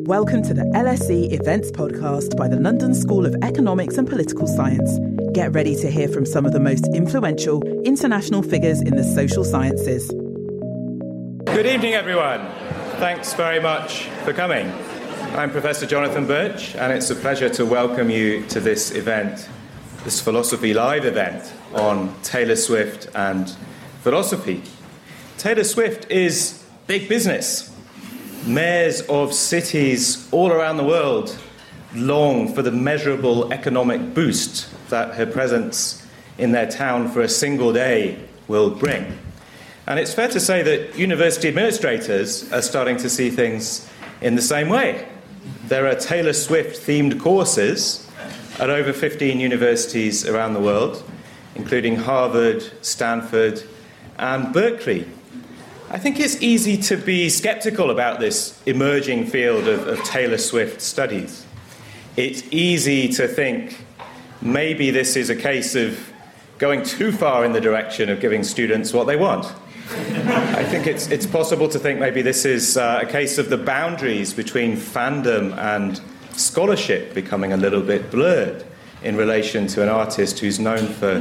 Welcome to the LSE Events Podcast by the London School of Economics and Political Science. Get ready to hear from some of the most influential international figures in the social sciences. Good evening, everyone. Thanks very much for coming. I'm Professor Jonathan Birch, and it's a pleasure to welcome you to this event, this Philosophy Live event on Taylor Swift and philosophy. Taylor Swift is big business. Mayors of cities all around the world long for the measurable economic boost that her presence in their town for a single day will bring. And it's fair to say that university administrators are starting to see things in the same way. There are Taylor Swift-themed courses at over 15 universities around the world, including Harvard, Stanford, and Berkeley. I think it's easy to be skeptical about this emerging field of Taylor Swift studies. It's easy to think maybe this is a case of going too far in the direction of giving students what they want. I think it's possible to think maybe this is a case of the boundaries between fandom and scholarship becoming a little bit blurred in relation to an artist who's known for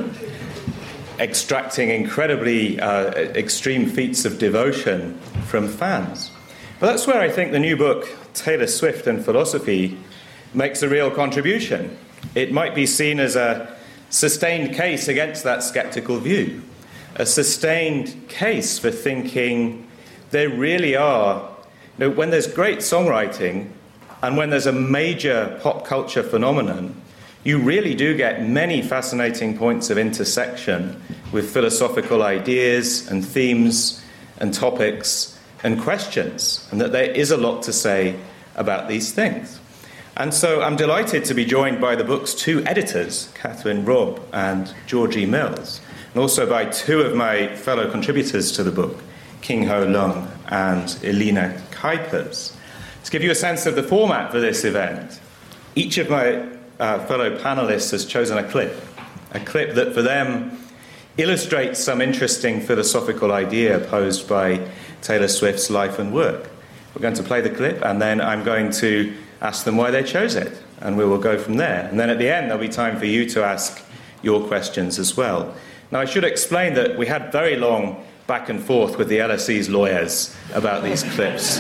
extracting incredibly extreme feats of devotion from fans. But that's where I think the new book, Taylor Swift and Philosophy, makes a real contribution. It might be seen as a sustained case against that skeptical view, a sustained case for thinking there really are, when there's great songwriting and when there's a major pop culture phenomenon, you really do get many fascinating points of intersection with philosophical ideas and themes and topics and questions, and that there is a lot to say about these things. And so I'm delighted to be joined by the book's two editors, Catherine Robb and Georgie Mills, and also by two of my fellow contributors to the book, King-Ho Leung and Elena Kuipers. To give you a sense of the format for this event, each of my fellow panelists has chosen a clip that for them illustrates some interesting philosophical idea posed by Taylor Swift's life and work. We're going to play the clip, and then I'm going to ask them why they chose it, and we will go from there. And then at the end, there'll be time for you to ask your questions as well. Now, I should explain that we had very long back and forth with the LSE's lawyers about these clips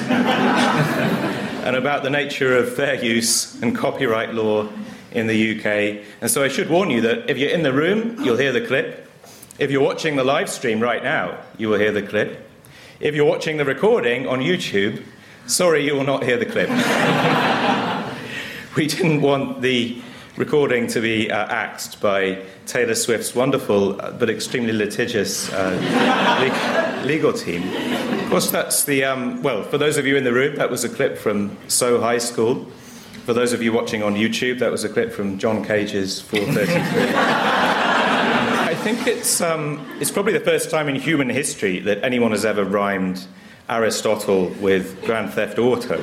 and about the nature of fair use and copyright law in the UK. And so I should warn you that if you're in the room, you'll hear the clip. If you're watching the live stream right now, you will hear the clip. If you're watching the recording on YouTube, sorry, you will not hear the clip. We didn't want the recording to be axed by Taylor Swift's wonderful but extremely litigious legal team. Of course, that's the, for those of you in the room, that was a clip from Soho High School. For those of you watching on YouTube, that was a clip from John Cage's 433. I think it's probably the first time in human history that anyone has ever rhymed Aristotle with Grand Theft Auto.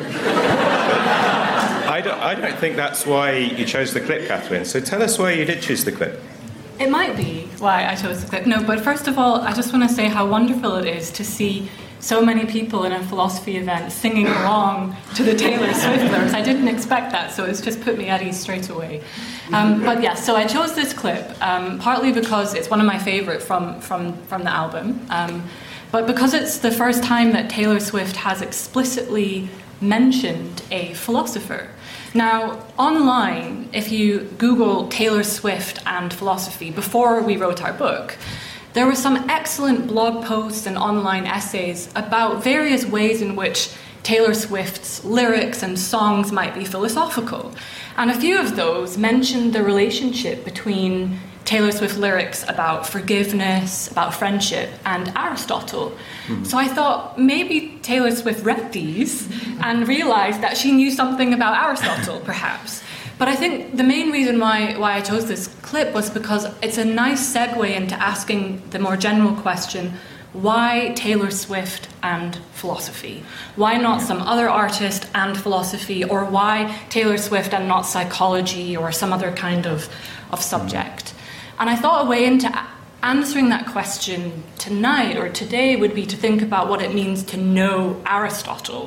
I don't think that's why you chose the clip, Catherine. So tell us why you did choose the clip. It might be why I chose the clip. No, but first of all, I just want to say how wonderful it is to see so many people in a philosophy event singing along to the Taylor Swift lyrics. I didn't expect that, so it's just put me at ease straight away. But yeah, so I chose this clip partly because it's one of my favourite from the album, but because it's the first time that Taylor Swift has explicitly mentioned a philosopher. Now, online, if you Google Taylor Swift and philosophy before we wrote our book, there were some excellent blog posts and online essays about various ways in which Taylor Swift's lyrics and songs might be philosophical. And a few of those mentioned the relationship between Taylor Swift lyrics about forgiveness, about friendship, and Aristotle. Mm-hmm. So I thought maybe Taylor Swift read these and realized that she knew something about Aristotle, perhaps. But I think the main reason why I chose this clip was because it's a nice segue into asking the more general question, why Taylor Swift and philosophy? Why not some other artist and philosophy? Or why Taylor Swift and not psychology or some other kind of subject? And I thought a way into answering that question tonight or today would be to think about what it means to know Aristotle.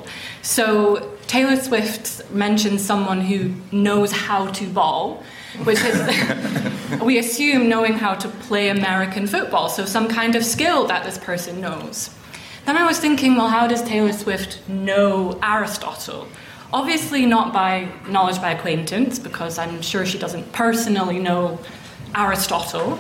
So Taylor Swift mentions someone who knows how to ball, which is, we assume, knowing how to play American football, so some kind of skill that this person knows. Then I was thinking, well, how does Taylor Swift know Aristotle? Obviously not by knowledge by acquaintance, because I'm sure she doesn't personally know Aristotle,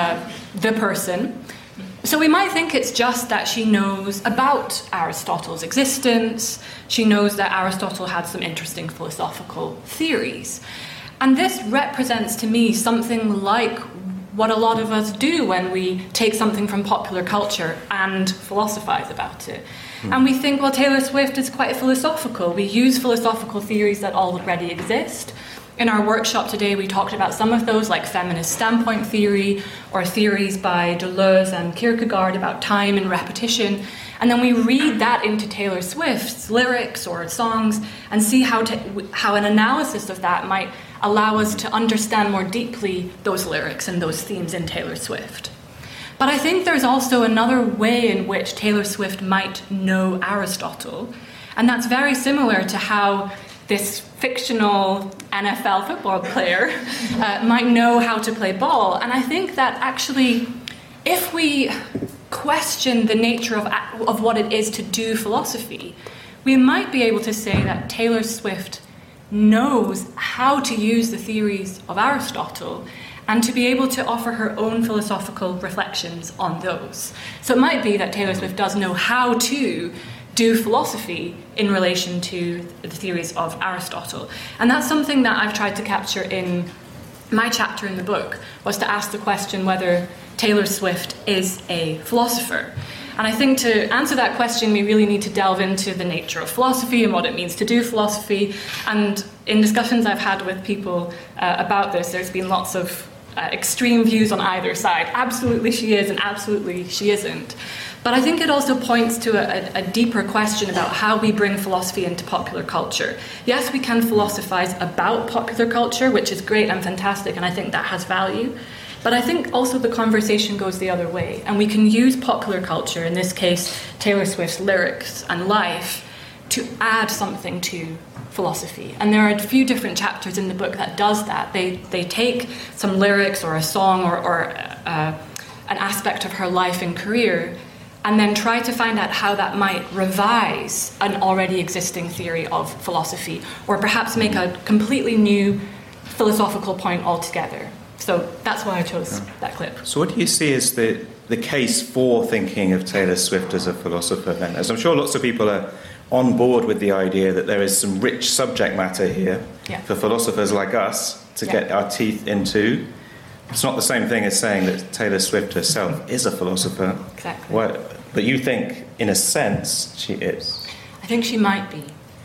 the person. So we might think it's just that she knows about Aristotle's existence. She knows that Aristotle had some interesting philosophical theories. And this represents to me something like what a lot of us do when we take something from popular culture and philosophize about it. And we think, well, Taylor Swift is quite philosophical. We use philosophical theories that already exist. In our workshop today, we talked about some of those, like feminist standpoint theory, or theories by Deleuze and Kierkegaard about time and repetition. And then we read that into Taylor Swift's lyrics or songs and see how an analysis of that might allow us to understand more deeply those lyrics and those themes in Taylor Swift. But I think there's also another way in which Taylor Swift might know Aristotle, and that's very similar to how this fictional NFL football player might know how to play ball. And I think that actually, if we question the nature of what it is to do philosophy, we might be able to say that Taylor Swift knows how to use the theories of Aristotle and to be able to offer her own philosophical reflections on those. So it might be that Taylor Swift does know how to do philosophy in relation to the theories of Aristotle. And that's something that I've tried to capture in my chapter in the book, was to ask the question whether Taylor Swift is a philosopher. And I think to answer that question, we really need to delve into the nature of philosophy and what it means to do philosophy. And in discussions I've had with people about this, there's been lots of extreme views on either side. Absolutely she is, and absolutely she isn't. But I think it also points to a deeper question about how we bring philosophy into popular culture. Yes, we can philosophize about popular culture, which is great and fantastic, and I think that has value. But I think also the conversation goes the other way, and we can use popular culture, in this case Taylor Swift's lyrics and life, to add something to philosophy. And there are a few different chapters in the book that does that. They take some lyrics or a song or an aspect of her life and career, and then try to find out how that might revise an already existing theory of philosophy, or perhaps make a completely new philosophical point altogether. So that's why I chose that clip. So what do you see as the case for thinking of Taylor Swift as a philosopher then? As I'm sure lots of people are on board with the idea that there is some rich subject matter here for philosophers like us to get our teeth into. It's not the same thing as saying that Taylor Swift herself is a philosopher. Exactly. But you think, in a sense, she is. I think she might be.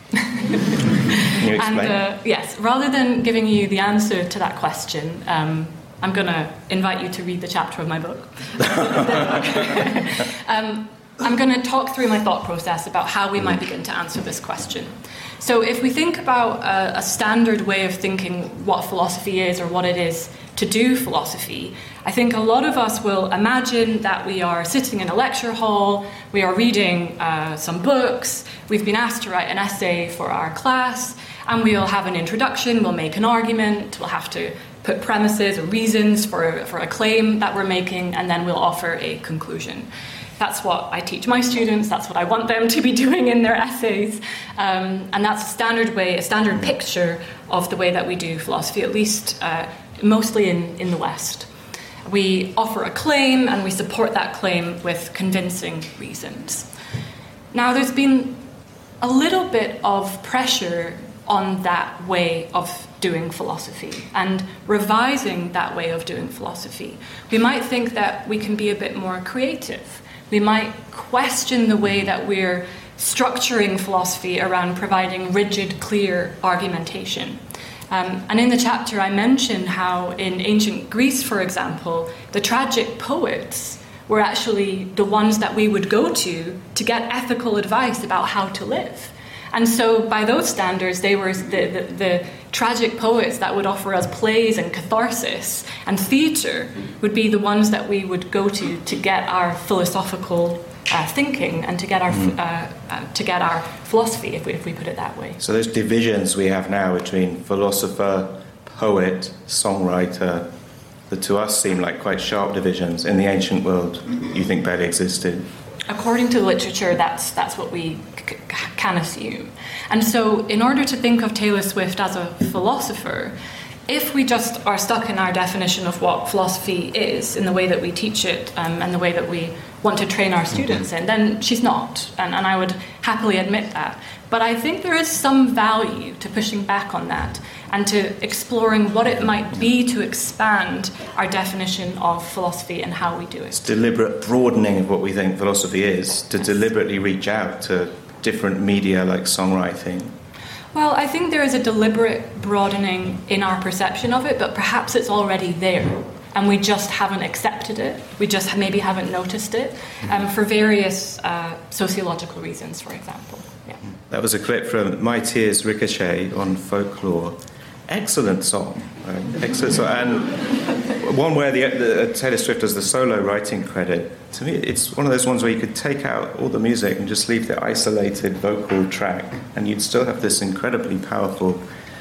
Can you explain? And yes, rather than giving you the answer to that question, I'm going to invite you to read the chapter of my book. I'm going to talk through my thought process about how we might begin to answer this question. So if we think about a standard way of thinking what philosophy is or what it is to do philosophy, I think a lot of us will imagine that we are sitting in a lecture hall, we are reading some books, we've been asked to write an essay for our class, and we'll have an introduction, we'll make an argument, we'll have to put premises or reasons for a claim that we're making, and then we'll offer a conclusion. That's what I teach my students, that's what I want them to be doing in their essays, and that's a standard way, a standard picture of the way that we do philosophy, at least mostly in the West. We offer a claim and we support that claim with convincing reasons. Now, there's been a little bit of pressure on that way of doing philosophy and revising that way of doing philosophy. We might think that we can be a bit more creative. We might question the way that we're structuring philosophy around providing rigid, clear argumentation. And in the chapter I mentioned how in ancient Greece, for example, the tragic poets were actually the ones that we would go to get ethical advice about how to live. And so by those standards, they were the tragic poets that would offer us plays and catharsis, and theatre would be the ones that we would go to get our philosophical thinking and to get our philosophy, if we put it that way. So those divisions we have now between philosopher, poet, songwriter, that to us seem like quite sharp divisions. In the ancient world, you think barely existed? According to literature, that's what we can assume. And so in order to think of Taylor Swift as a philosopher, if we just are stuck in our definition of what philosophy is, in the way that we teach it and the way that we want to train our students in, then she's not. And I would happily admit that. But I think there is some value to pushing back on that and to exploring what it might be to expand our definition of philosophy and how we do it. It's deliberate broadening of what we think philosophy is, to deliberately reach out to different media like songwriting. Well, I think there is a deliberate broadening in our perception of it, but perhaps it's already there, and we just haven't accepted it. We just maybe haven't noticed it, for various sociological reasons, for example. Yeah. That was a clip from My Tears Ricochet on Folklore. Excellent song. Excellent song. And one where the Taylor Swift has the solo writing credit. To me, it's one of those ones where you could take out all the music and just leave the isolated vocal track, and you'd still have this incredibly powerful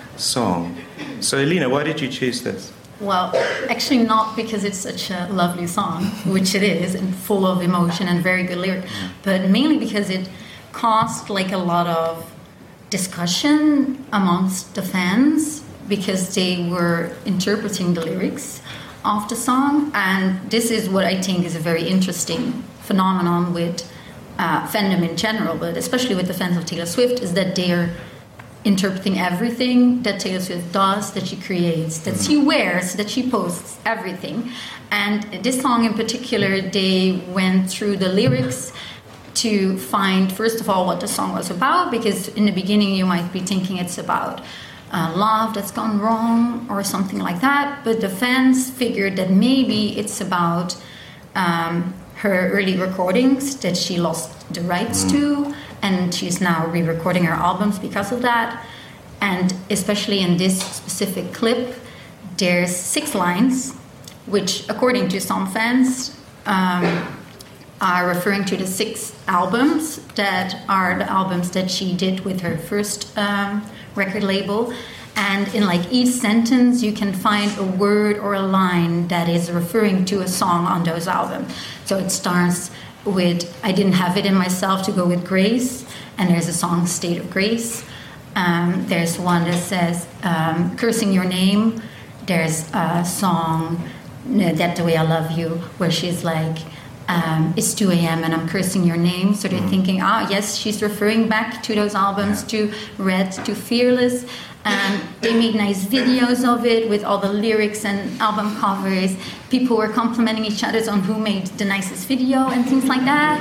song. So, Elina, why did you choose this? Well, actually not because it's such a lovely song, which it is, and full of emotion and very good lyrics, but mainly because it caused like a lot of discussion amongst the fans, because they were interpreting the lyrics of the song. And this is what I think is a very interesting phenomenon with fandom in general, but especially with the fans of Taylor Swift, is that they're interpreting everything that Taylor Swift does, that she creates, that she wears, that she posts, everything. And this song in particular, they went through the lyrics to find, first of all, what the song was about, because in the beginning you might be thinking it's about love that's gone wrong or something like that, but the fans figured that maybe it's about her early recordings that she lost the rights to, and she's now re-recording her albums because of that. And especially in this specific clip, there's 6 lines, which according to some fans are referring to the 6 albums that are the albums that she did with her first record label. And in like each sentence you can find a word or a line that is referring to a song on those albums. So it starts with I didn't have it in myself to go with Grace, and there's a song State of Grace. There's one that says Cursing Your Name. There's a song That the Way I Love You, where she's like it's 2 a.m. and I'm cursing your name. So they're thinking, yes, she's referring back to those albums, to Red, to Fearless. They made nice videos of it with all the lyrics and album covers. People were complimenting each other on who made the nicest video and things like that.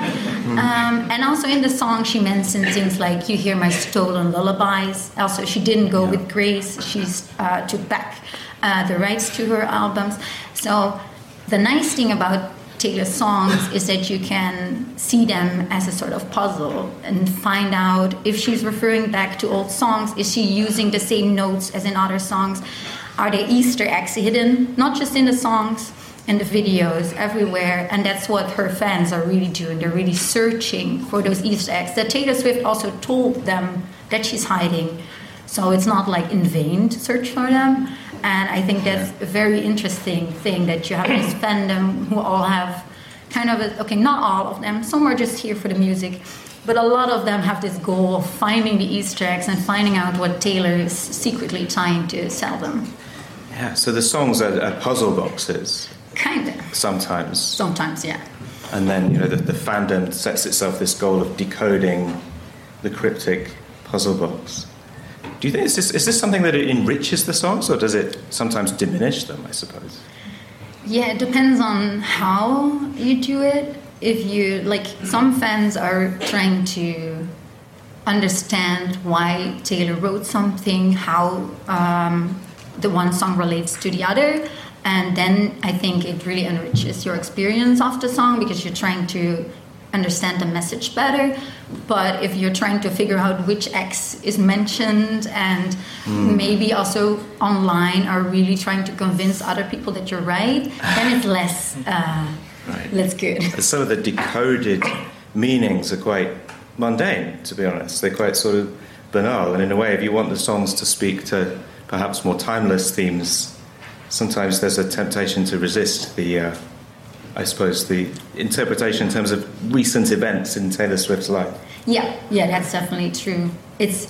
And also in the song, she mentioned things like You Hear My Stolen Lullabies. Also, she didn't go with Grace. She's took back the rights to her albums. So the nice thing about Taylor's songs is that you can see them as a sort of puzzle and find out if she's referring back to old songs. Is she using the same notes as in other songs? Are there Easter eggs hidden? Not just in the songs, in the videos, everywhere. And that's what her fans are really doing. They're really searching for those Easter eggs that Taylor Swift also told them that she's hiding. So it's not like in vain to search for them. And I think that's a very interesting thing, that you have this fandom who all have kind of not all of them, some are just here for the music, but a lot of them have this goal of finding the Easter eggs and finding out what Taylor is secretly trying to sell them. Yeah, so the songs are puzzle boxes. Kind of. Sometimes. Sometimes, yeah. And then, the fandom sets itself this goal of decoding the cryptic puzzle box. Do you think is this something that it enriches the songs, or does it sometimes diminish them, I suppose? Yeah, it depends on how you do it. If you, some fans are trying to understand why Taylor wrote something, how the one song relates to the other, and then I think it really enriches your experience of the song, because you're trying to understand the message better. But if you're trying to figure out which X is mentioned, and maybe also online are really trying to convince other people that you're right, then it's less good. Some of the decoded meanings are quite mundane, to be honest. They're quite sort of banal, and in a way, if you want the songs to speak to perhaps more timeless themes, sometimes there's a temptation to resist the interpretation in terms of recent events in Taylor Swift's life. Yeah, that's definitely true. It's,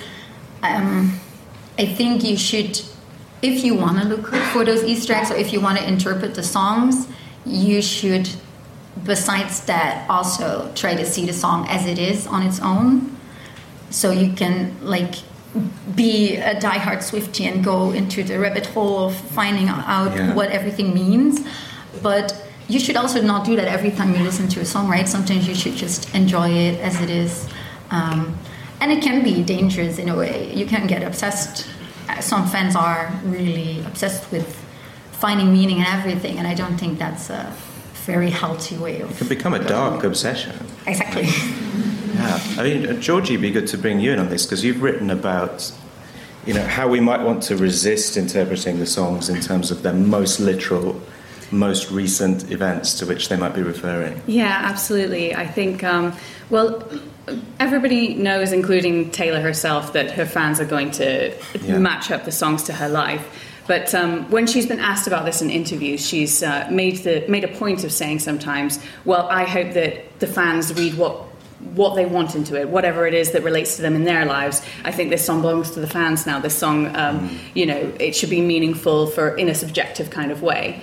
I think you should, if you want to look for those Easter eggs, or if you want to interpret the songs, you should, besides that, also try to see the song as it is on its own. So you can, like, be a diehard Swiftie and go into the rabbit hole of finding out what everything means. But you should also not do that every time you listen to a song, right? Sometimes you should just enjoy it as it is. And it can be dangerous in a way. You can get obsessed. Some fans are really obsessed with finding meaning in everything, and I don't think that's a very healthy way of... It can become a dark obsession. Exactly. Yeah. I mean, Georgie, it'd be good to bring you in on this, because you've written about, how we might want to resist interpreting the songs in terms of their most literal, most recent events to which they might be referring. Yeah, absolutely. I think, everybody knows, including Taylor herself, that her fans are going to match up the songs to her life. But when she's been asked about this in interviews, she's made a point of saying sometimes, well, I hope that the fans read what they want into it, whatever it is that relates to them in their lives. I think this song belongs to the fans now. This song, it should be meaningful in a subjective kind of way.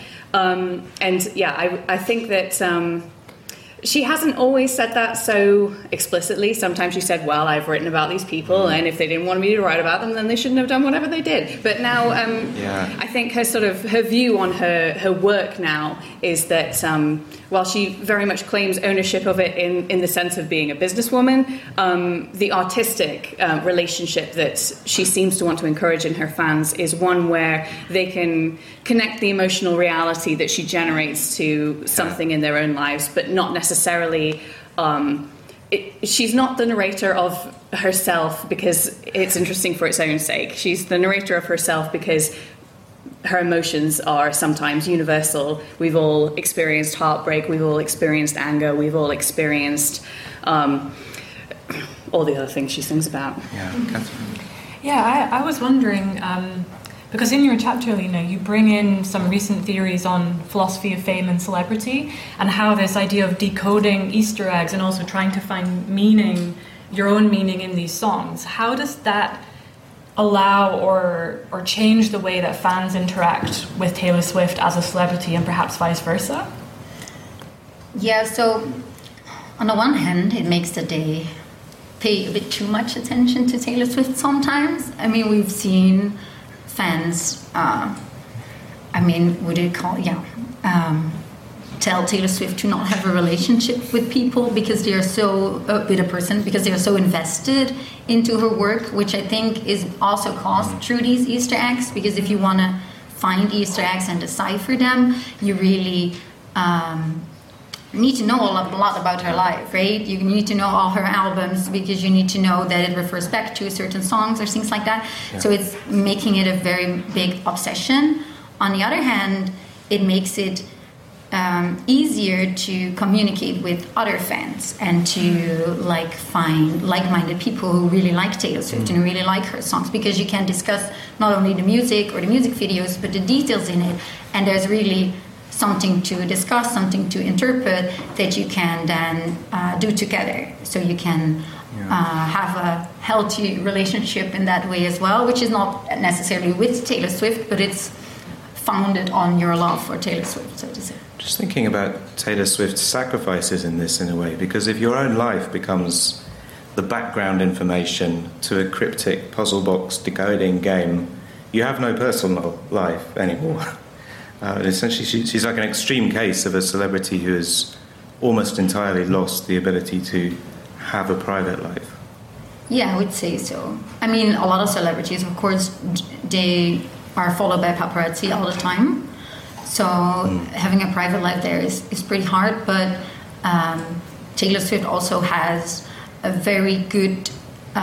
I think that she hasn't always said that so explicitly. Sometimes she said, well, I've written about these people, and if they didn't want me to write about them, then they shouldn't have done whatever they did. But now I think her view on her work now is that while she very much claims ownership of it in the sense of being a businesswoman, the artistic relationship that she seems to want to encourage in her fans is one where they can connect the emotional reality that she generates to something in their own lives, but not necessarily... she's not the narrator of herself because it's interesting for its own sake. She's the narrator of herself because her emotions are sometimes universal. We've all experienced heartbreak, we've all experienced anger, we've all experienced all the other things she sings about. Yeah, Catherine. Yeah, I was wondering, because in your chapter, Lena, you bring in some recent theories on philosophy of fame and celebrity, and how this idea of decoding Easter eggs and also trying to find meaning, your own meaning in these songs, how does that allow or change the way that fans interact with Taylor Swift as a celebrity and perhaps vice versa? Yeah, so on the one hand, it makes that they pay a bit too much attention to Taylor Swift sometimes. I mean, we've seen fans, tell Taylor Swift to not have a relationship with people because they are because they are so invested into her work, which I think is also caused through these Easter eggs. Because if you want to find Easter eggs and decipher them, you really need to know a lot about her life, right? You need to know all her albums because you need to know that it refers back to certain songs or things like that. Yeah. So it's making it a very big obsession. On the other hand, it makes it easier to communicate with other fans and to find like-minded people who really like Taylor Swift and really like her songs, because you can discuss not only the music or the music videos but the details in it, and there's really something to discuss, something to interpret that you can then do together. So you can have a healthy relationship in that way as well, which is not necessarily with Taylor Swift, but it's founded on your love for Taylor Swift, so to say. Just thinking about Taylor Swift's sacrifices in this, in a way, because if your own life becomes the background information to a cryptic puzzle box decoding game, you have no personal life anymore. Essentially, she's like an extreme case of a celebrity who has almost entirely lost the ability to have a private life. Yeah, I would say so. I mean, a lot of celebrities, of course, they are followed by paparazzi all the time. So having a private life there is pretty hard. But Taylor Swift also has a very good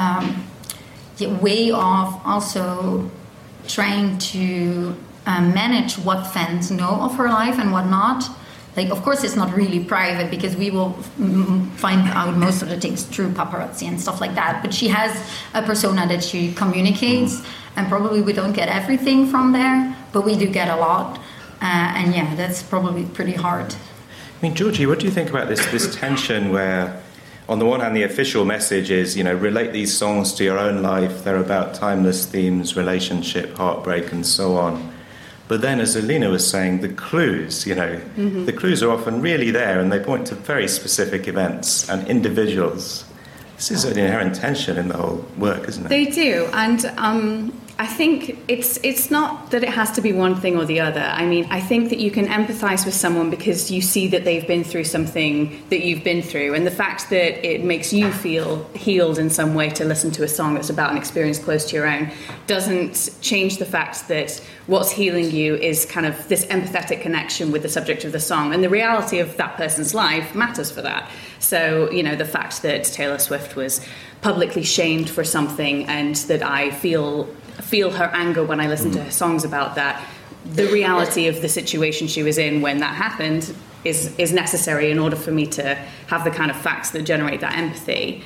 way of also trying to manage what fans know of her life and what not. Like, of course, it's not really private because we will find out most of the things through paparazzi and stuff like that. But she has a persona that she communicates, and probably we don't get everything from there, but we do get a lot. And yeah, that's probably pretty hard. I mean, Georgie, what do you think about this tension where, on the one hand, the official message is, relate these songs to your own life. They're about timeless themes, relationship, heartbreak, and so on. But then, as Alina was saying, the clues, the clues are often really there, and they point to very specific events and individuals. This is an inherent tension in the whole work, isn't it? They do, and I think it's not that it has to be one thing or the other. I mean, I think that you can empathise with someone because you see that they've been through something that you've been through, and the fact that it makes you feel healed in some way to listen to a song that's about an experience close to your own doesn't change the fact that what's healing you is kind of this empathetic connection with the subject of the song, and the reality of that person's life matters for that. So, the fact that Taylor Swift was publicly shamed for something, and that I feel her anger when I listen to her songs about that, the reality of the situation she was in when that happened is necessary in order for me to have the kind of facts that generate that empathy.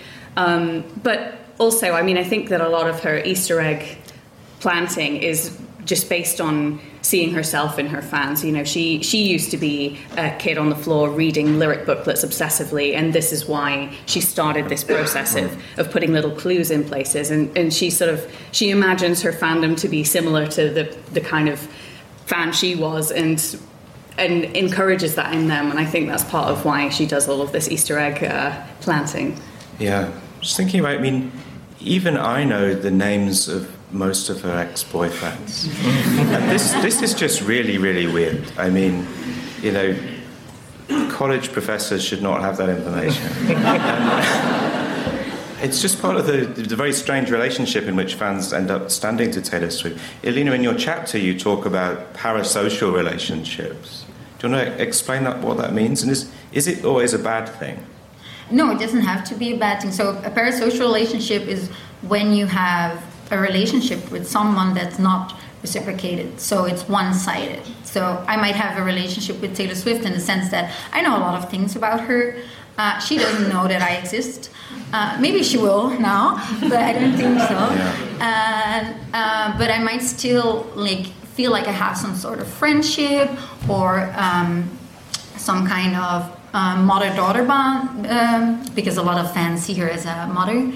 But also, I mean, I think that a lot of her Easter egg planting is just based on seeing herself in her fans. She used to be a kid on the floor reading lyric booklets obsessively, and this is why she started this process of putting little clues in places, and she imagines her fandom to be similar to the kind of fan she was, and encourages that in them, and I think that's part of why she does all of this Easter egg planting. Yeah, just thinking about, I mean, even I know the names of most of her ex-boyfriends. And this is just really, really weird. I mean, college professors should not have that information. It's just part of the very strange relationship in which fans end up standing to Taylor Swift. Alina, in your chapter, you talk about parasocial relationships. Do you want to explain what that means? And is it always a bad thing? No, it doesn't have to be a bad thing. So a parasocial relationship is when you have a relationship with someone that's not reciprocated, so it's one-sided. So I might have a relationship with Taylor Swift in the sense that I know a lot of things about her. She doesn't know that I exist. Maybe she will now, but I don't think so. Yeah. But I might still feel like I have some sort of friendship or some kind of mother-daughter bond, because a lot of fans see her as a mother,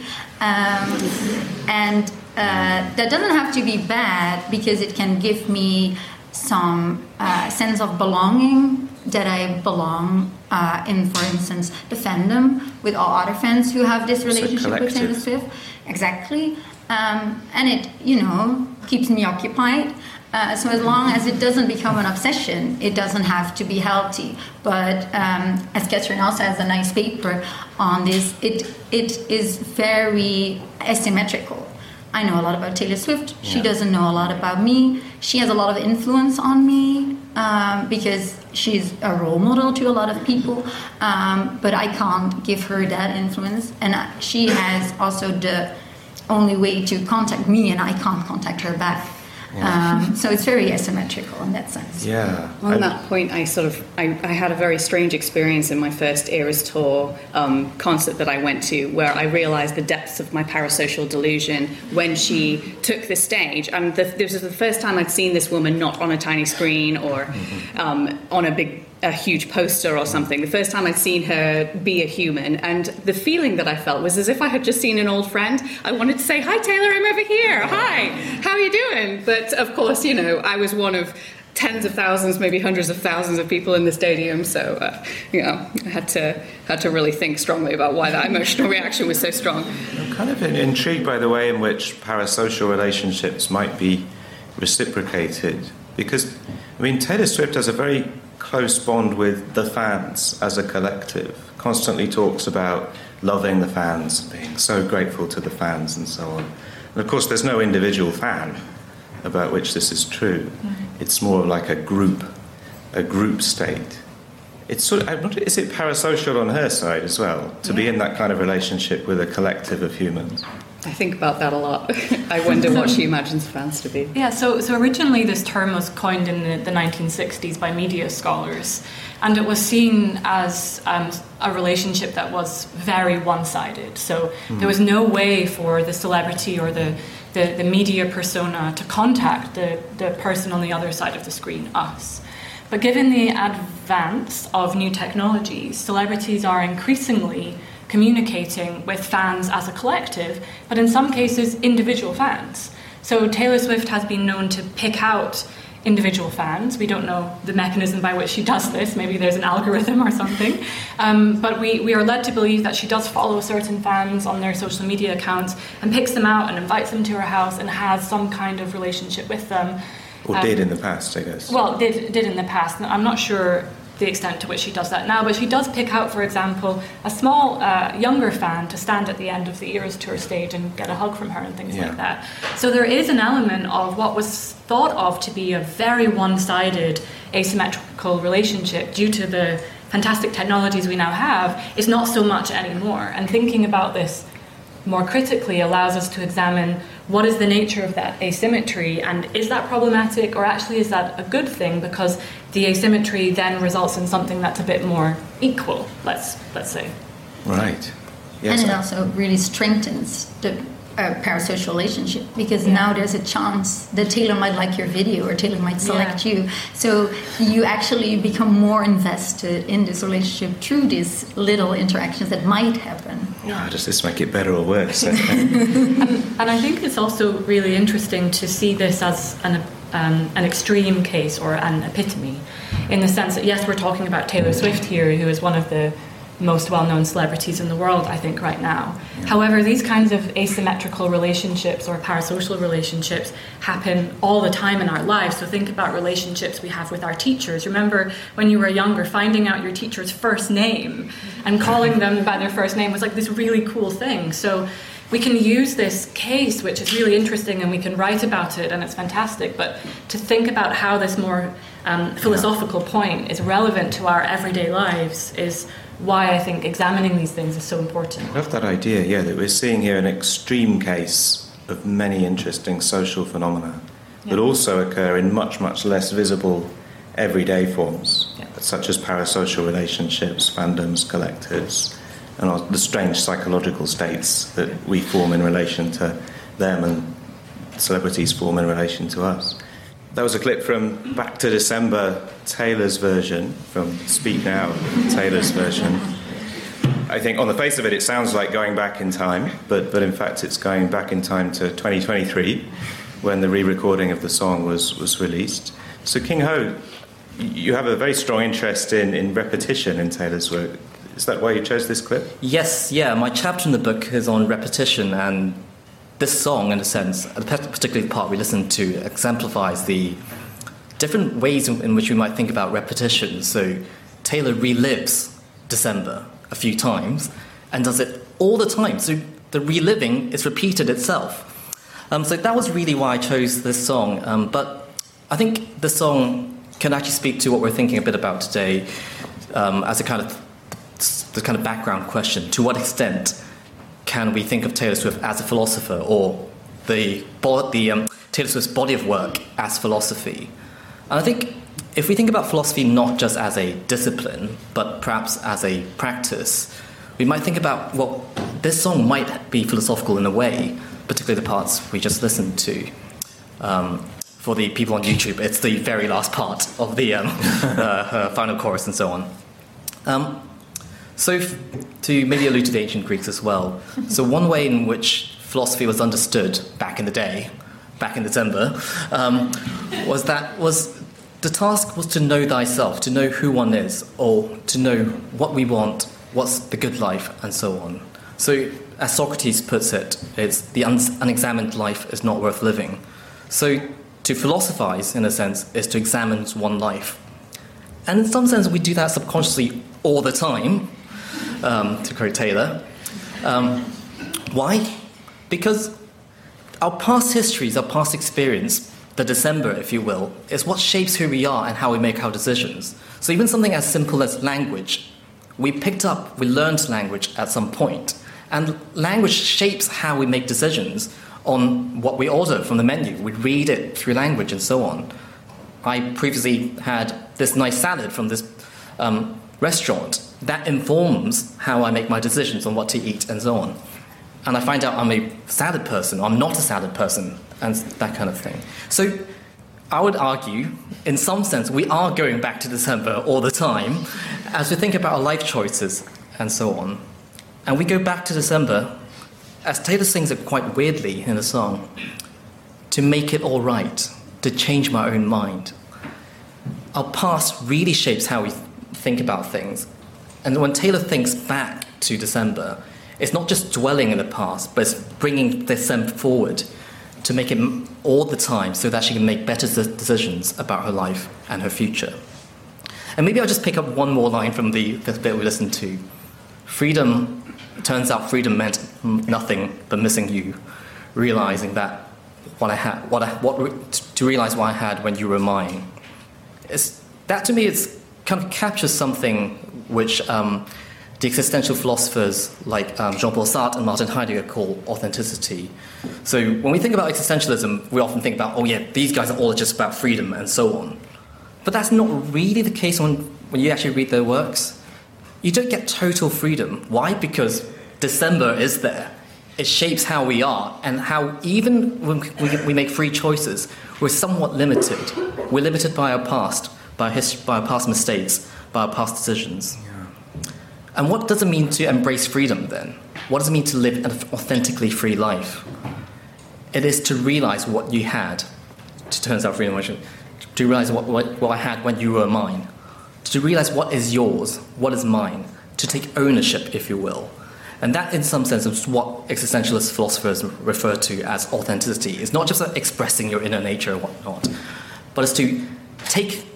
and that doesn't have to be bad because it can give me some sense of belonging, that I belong in, for instance, the fandom with all other fans who have this relationship with Taylor Swift. Exactly. And it, keeps me occupied. So as long as it doesn't become an obsession, it doesn't have to be healthy. But as Catherine also has a nice paper on this, it is very asymmetrical. I know a lot about Taylor Swift. She doesn't know a lot about me. She has a lot of influence on me because she's a role model to a lot of people. But I can't give her that influence. And she has also the only way to contact me, and I can't contact her back. Yeah. So it's very asymmetrical in that sense. Yeah. On that point, I had a very strange experience in my first Eras Tour concert that I went to, where I realised the depths of my parasocial delusion when she took the stage. And this was the first time I'd seen this woman not on a tiny screen or on a huge poster or something. The first time I'd seen her be a human, and the feeling that I felt was as if I had just seen an old friend. I wanted to say, "Hi, Taylor, I'm over here. Hi, how are you doing?" But of course, I was one of tens of thousands, maybe hundreds of thousands of people in the stadium. So, I had to really think strongly about why that emotional reaction was so strong. I'm kind of intrigued by the way in which parasocial relationships might be reciprocated, because Taylor Swift has a very close bond with the fans as a collective, constantly talks about loving the fans, being so grateful to the fans and so on. And of course there's no individual fan about which this is true. It's more like a group state. it's sort of, is it parasocial on her side as well, to be in that kind of relationship with a collective of humans? I think about that a lot. I wonder what she imagines fans to be. Yeah, so originally this term was coined in the 1960s by media scholars, and it was seen as a relationship that was very one-sided. So there was no way for the celebrity or the media persona to contact the person on the other side of the screen, us. But given the advance of new technologies, celebrities are increasingly communicating with fans as a collective, but in some cases individual fans. So Taylor Swift has been known to pick out individual fans. We don't know the mechanism by which she does this. Maybe there's an algorithm or something. But we are led to believe that she does follow certain fans on their social media accounts and picks them out and invites them to her house and has some kind of relationship with them. Or did in the past, I guess. Well, did in the past. I'm not sure the extent to which she does that now, but she does pick out, for example, a small, younger fan to stand at the end of the Eras Tour stage and get a hug from her and things like that. So there is an element of what was thought of to be a very one-sided, asymmetrical relationship due to the fantastic technologies we now have is not so much anymore. And thinking about this more critically allows us to examine what is the nature of that asymmetry, and is that problematic, or actually is that a good thing, because the asymmetry then results in something that's a bit more equal, let's say. Right. Yes. And it also really strengthens the parasocial relationship, because now there's a chance that Taylor might like your video or Taylor might select you. So you actually become more invested in this relationship through these little interactions that might happen. Does this make it better or worse? And I think it's also really interesting to see this as an extreme case or an epitome, in the sense that, yes, we're talking about Taylor Swift here, who is one of the most well-known celebrities in the world, I think, right now. Yeah. However, these kinds of asymmetrical relationships or parasocial relationships happen all the time in our lives. So think about relationships we have with our teachers. Remember when you were younger, finding out your teacher's first name and calling them by their first name was like this really cool thing. So we can use this case, which is really interesting, and we can write about it, and it's fantastic, but to think about how this more philosophical point is relevant to our everyday lives is why I think examining these things is so important. I love that idea, that we're seeing here an extreme case of many interesting social phenomena that also occur in much, much less visible everyday forms, such as parasocial relationships, fandoms, collectives, and the strange psychological states that we form in relation to them and celebrities form in relation to us. That was a clip from Back to December, Taylor's version, from Speak Now, Taylor's version. I think on the face of it, it sounds like going back in time, but in fact it's going back in time to 2023, when the re-recording of the song was released. So King Ho, you have a very strong interest in repetition in Taylor's work. Is that why you chose this clip? Yes, my chapter in the book is on repetition, and this song, in a sense, particularly the part we listened to, exemplifies the different ways in which we might think about repetition. So Taylor relives December a few times and does it all the time. So the reliving is repeated itself. So that was really why I chose this song. But I think the song can actually speak to what we're thinking a bit about today as the kind of background question. To what extent can we think of Taylor Swift as a philosopher, or the Taylor Swift's body of work as philosophy? And I think if we think about philosophy not just as a discipline, but perhaps as a practice, we might think about, well, this song might be philosophical in a way, particularly the parts we just listened to. For the people on YouTube, it's the very last part of the her final chorus and so on. So to maybe allude to the ancient Greeks as well. So one way in which philosophy was understood back in the day, back in December, was the task was to know thyself, to know who one is, or to know what we want, what's the good life, and so on. So as Socrates puts it, it's the unexamined life is not worth living. So to philosophize, in a sense, is to examine one life. And in some sense, we do that subconsciously all the time, to quote Taylor. Why? Because our past histories, our past experience the December, if you will, is what shapes who we are and how we make our decisions. So even something as simple as language, we learned language at some point, and language shapes how we make decisions on what we order from the menu. We read it through language and so on. I previously had this nice salad from this restaurant. That informs how I make my decisions on what to eat and so on. And I find out I'm a salad person, or I'm not a salad person, and that kind of thing. So I would argue, in some sense, we are going back to December all the time as we think about our life choices and so on. And we go back to December, as Taylor sings it quite weirdly in the song, to make it all right, to change my own mind. Our past really shapes how we think about things. And when Taylor thinks back to December, it's not just dwelling in the past, but it's bringing December forward to make it all the time so that she can make better decisions about her life and her future. And maybe I'll just pick up one more line from the bit we listened to. Turns out freedom meant nothing but missing you, realizing that to realize what I had when you were mine. That to me kind of captures something which the existential philosophers like Jean-Paul Sartre and Martin Heidegger call authenticity. So when we think about existentialism, we often think about, these guys are all just about freedom and so on. But that's not really the case when you actually read their works. You don't get total freedom. Why? Because December is there. It shapes how we are, and how even when we make free choices, we're somewhat limited. We're limited by our past, by our past mistakes, by our past decisions. And what does it mean to embrace freedom then? What does it mean to live an authentically free life? It is to realize what you had, to turns out freedom, to realize what I had when you were mine, to realize what is yours, what is mine, to take ownership, if you will. And that, in some sense, is what existentialist philosophers refer to as authenticity. It's not just expressing your inner nature and whatnot, but it's to take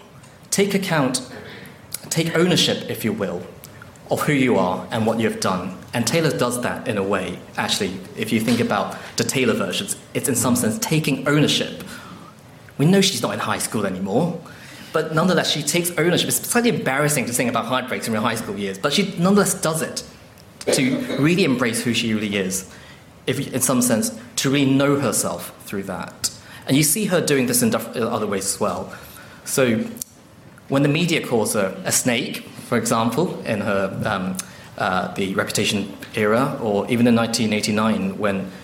ownership, if you will, of who you are and what you have done. And Taylor does that in a way, actually. If you think about the Taylor versions, it's in some sense taking ownership. We know she's not in high school anymore, but nonetheless she takes ownership. It's slightly embarrassing to sing about heartbreaks in your high school years, but she nonetheless does it to really embrace who she really is, in some sense, to really know herself through that. And you see her doing this in other ways as well. So when the media calls her a snake, for example, in her the Reputation era, or even in 1989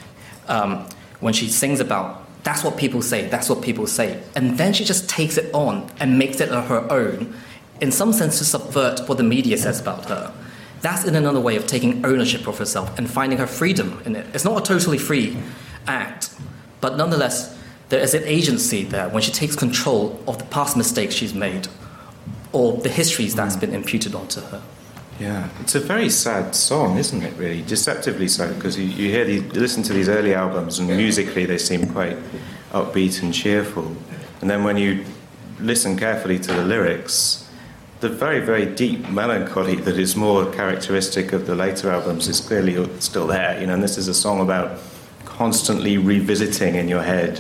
when she sings about that's what people say, and then she just takes it on and makes it her own, in some sense to subvert what the media says about her. That's in another way of taking ownership of herself and finding her freedom in it. It's not a totally free act, but nonetheless there is an agency there when she takes control of the past mistakes she's made, or the histories that's been imputed onto her. Yeah, it's a very sad song, isn't it, really? Deceptively so, because you listen to these early albums and musically they seem quite upbeat and cheerful. And then when you listen carefully to the lyrics, the very, very deep melancholy that is more characteristic of the later albums is clearly still there. And this is a song about constantly revisiting in your head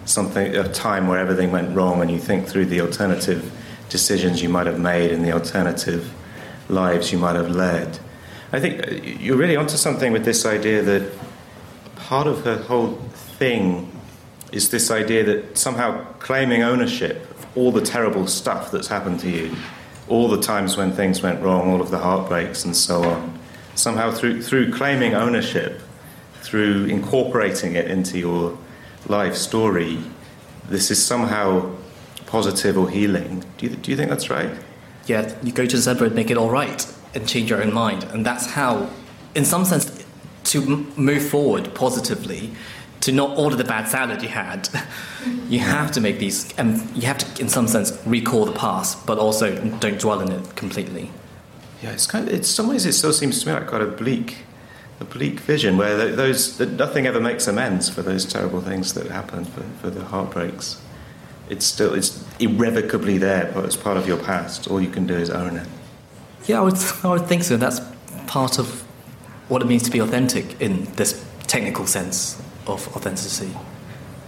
a time where everything went wrong, and you think through the alternative decisions you might have made and the alternative lives you might have led. I think you're really onto something with this idea that part of her whole thing is this idea that somehow claiming ownership of all the terrible stuff that's happened to you, all the times when things went wrong, all of the heartbreaks and so on, somehow through claiming ownership, through incorporating it into your life story, this is somehow positive or healing. Do you think that's right? Yeah, you go to December and make it all right and change your own mind. And that's how, in some sense, to move forward positively, to not order the bad salad you had, you have to make these, and you have to, in some sense, recall the past, but also don't dwell in it completely. Yeah, in some ways it still seems to me like quite a bleak vision, where that nothing ever makes amends for those terrible things that happened, for the heartbreaks. It's irrevocably there, but it's part of your past. All you can do is own it. Yeah, I would think so. That's part of what it means to be authentic in this technical sense of authenticity.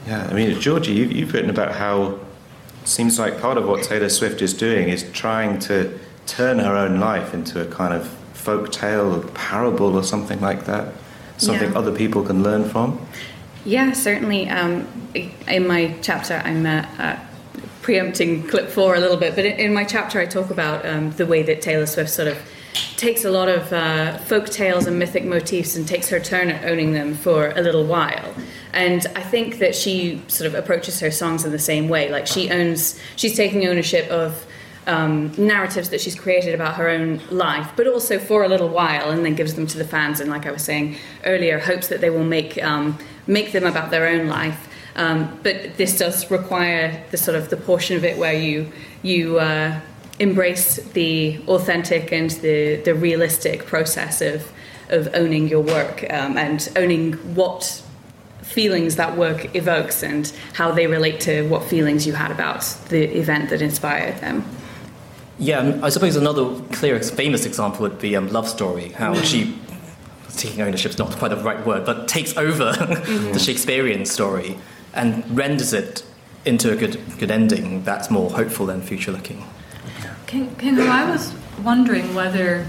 Yeah, I mean, Georgie, you've written about how it seems like part of what Taylor Swift is doing is trying to turn her own life into a kind of folk tale or parable or something like that, something other people can learn from. Yeah, certainly. In my chapter, I'm preempting clip 4 a little bit, but in my chapter I talk about the way that Taylor Swift sort of takes a lot of folk tales and mythic motifs and takes her turn at owning them for a little while. And I think that she sort of approaches her songs in the same way. Like she's taking ownership of narratives that she's created about her own life, but also for a little while, and then gives them to the fans. And like I was saying earlier, hopes that they will make them about their own life. But this does require the portion of it where you embrace the authentic and the realistic process of owning your work and owning what feelings that work evokes and how they relate to what feelings you had about the event that inspired them. Yeah, I suppose another clear, famous example would be Love Story, how she, taking ownership is not quite the right word, but takes over the Shakespearean story and renders it into a good ending that's more hopeful than future-looking. Kingo, I was wondering whether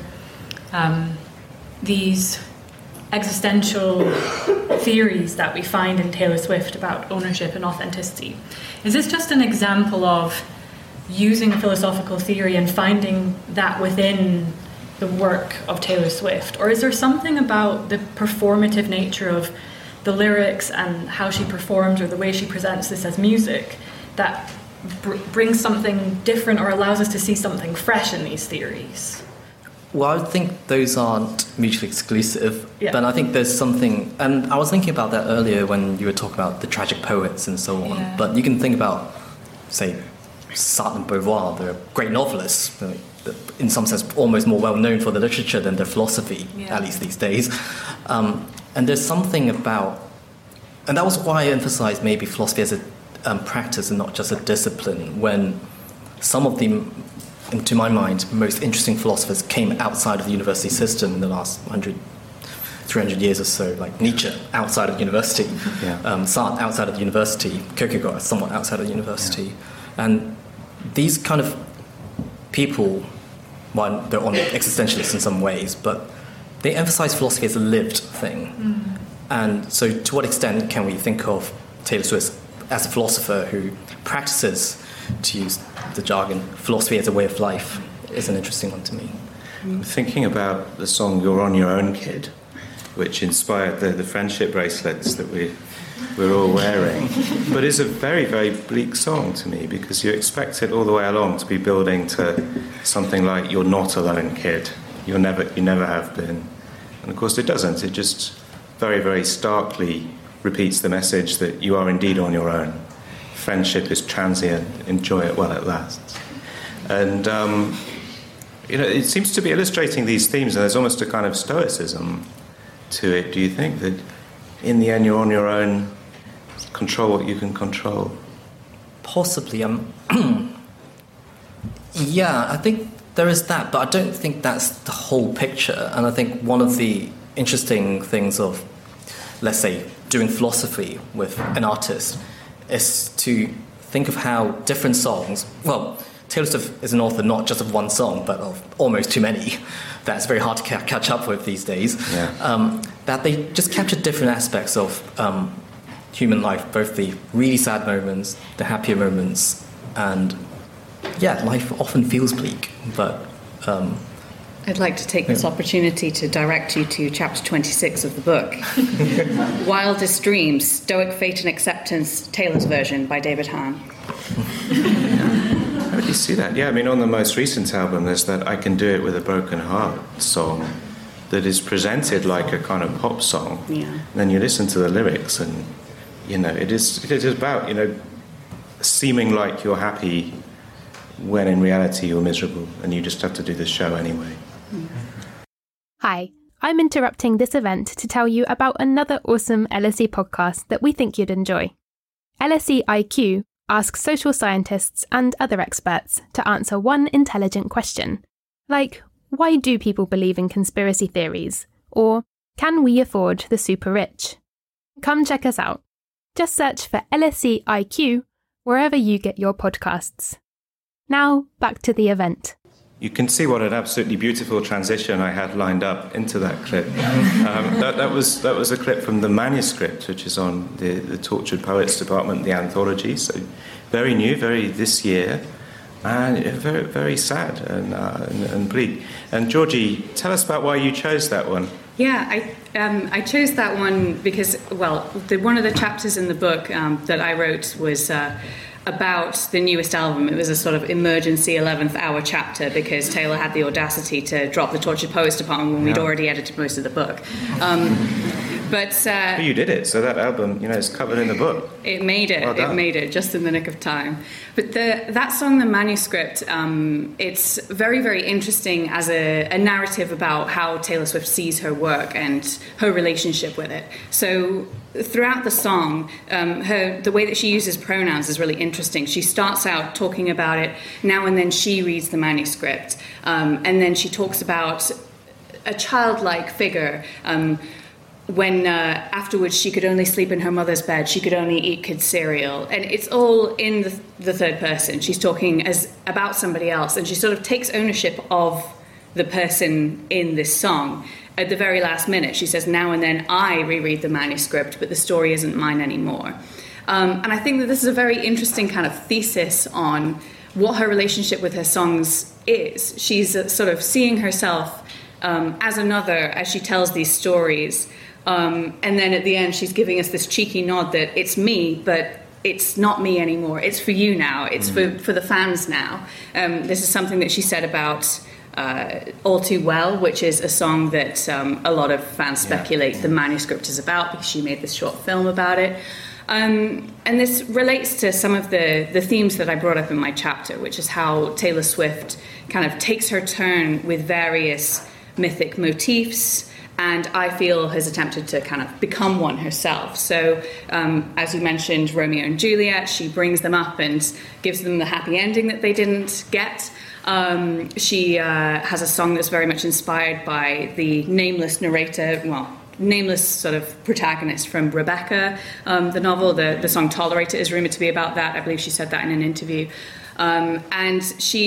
these existential theories that we find in Taylor Swift about ownership and authenticity, is this just an example of using a philosophical theory and finding that within the work of Taylor Swift? Or is there something about the performative nature of the lyrics and how she performs or the way she presents this as music that brings something different or allows us to see something fresh in these theories? Well, I think those aren't mutually exclusive, but I think there's something, and I was thinking about that earlier when you were talking about the tragic poets and so on, but you can think about, say, Sartre and Beauvoir. They're great novelists, in some sense almost more well known for their literature than their philosophy, at least these days. And there's something about, and that was why I emphasised maybe philosophy as a practice and not just a discipline, when some of the, to my mind, most interesting philosophers came outside of the university system in the last 300 years or so, like Nietzsche outside of university, Sartre outside of the university, Kierkegaard somewhat outside of the university. And these kind of people, well, they're existentialists in some ways, but they emphasize philosophy as a lived thing. And so to what extent can we think of Taylor Swift as a philosopher who practices, to use the jargon, philosophy as a way of life is an interesting one to me. I'm thinking about the song You're On Your Own, Kid, which inspired the friendship bracelets that we're all wearing, but it's a very, very bleak song to me because you expect it all the way along to be building to something like "You're not alone, kid. You never have been," and of course it doesn't. It just very, very starkly repeats the message that you are indeed on your own. Friendship is transient. Enjoy it while it lasts. And it seems to be illustrating these themes, and there's almost a kind of stoicism to it. Do you think that in the end you're on your own, control what you can control? Possibly. Yeah, I think there is that, but I don't think that's the whole picture. And I think one of the interesting things of, let's say, doing philosophy with an artist is to think of how different songs, well, Taylor Swift is an author not just of one song, but of almost too many. That's very hard to catch up with these days. That they just capture different aspects of human life, both the really sad moments, the happier moments, and life often feels bleak, but I'd like to take this opportunity to direct you to chapter 26 of the book. Wildest Dreams, Stoic Fate and Acceptance, Taylor's version by David Hahn. How do you see that? Yeah, I mean, on the most recent album, there's that I Can Do It With a Broken Heart song that is presented like a kind of pop song. And then you listen to the lyrics and, it is about, seeming like you're happy when in reality you're miserable and you just have to do the show anyway. Hi, I'm interrupting this event to tell you about another awesome LSE podcast that we think you'd enjoy. LSE IQ asks social scientists and other experts to answer one intelligent question, like, why do people believe in conspiracy theories? Or, can we afford the super rich? Come check us out. Just search for LSE IQ wherever you get your podcasts. Now, back to the event. You can see what an absolutely beautiful transition I had lined up into that clip. That was a clip from the manuscript, which is on the Tortured Poets Department, the anthology. So very new, very this year, and very, very sad and bleak. And Georgie, tell us about why you chose that one. Yeah, I chose that one because, one of the chapters in the book that I wrote was about the newest album. It was a sort of emergency 11th hour chapter because Taylor had the audacity to drop the Tortured Poets Department when we'd already edited most of the book. But you did it, so that album, is covered in the book. It made it. Well, it made it just in the nick of time. But that song, The Manuscript, it's very, very interesting as a narrative about how Taylor Swift sees her work and her relationship with it. So throughout the song, the way that she uses pronouns is really interesting. She starts out talking about it. Now and then she reads the manuscript, and then she talks about a childlike figure. When afterwards she could only sleep in her mother's bed, she could only eat kids' cereal, and it's all in the third person. She's talking about somebody else, and she sort of takes ownership of the person in this song. At the very last minute, she says, "Now and then I reread the manuscript, but the story isn't mine anymore." And I think that this is a very interesting kind of thesis on what her relationship with her songs is. She's sort of seeing herself as another as she tells these stories. And then at the end, she's giving us this cheeky nod that it's me, but it's not me anymore. It's for you now. It's for the fans now. This is something that she said about All Too Well, which is a song that a lot of fans speculate the manuscript is about because she made this short film about it. And this relates to some of the themes that I brought up in my chapter, which is how Taylor Swift kind of takes her turn with various mythic motifs, and I feel has attempted to kind of become one herself. So, as you mentioned, Romeo and Juliet, she brings them up and gives them the happy ending that they didn't get. She has a song that's very much inspired by the nameless narrator, nameless sort of protagonist from Rebecca, the novel. The song Tolerate It is rumoured to be about that. I believe she said that in an interview. And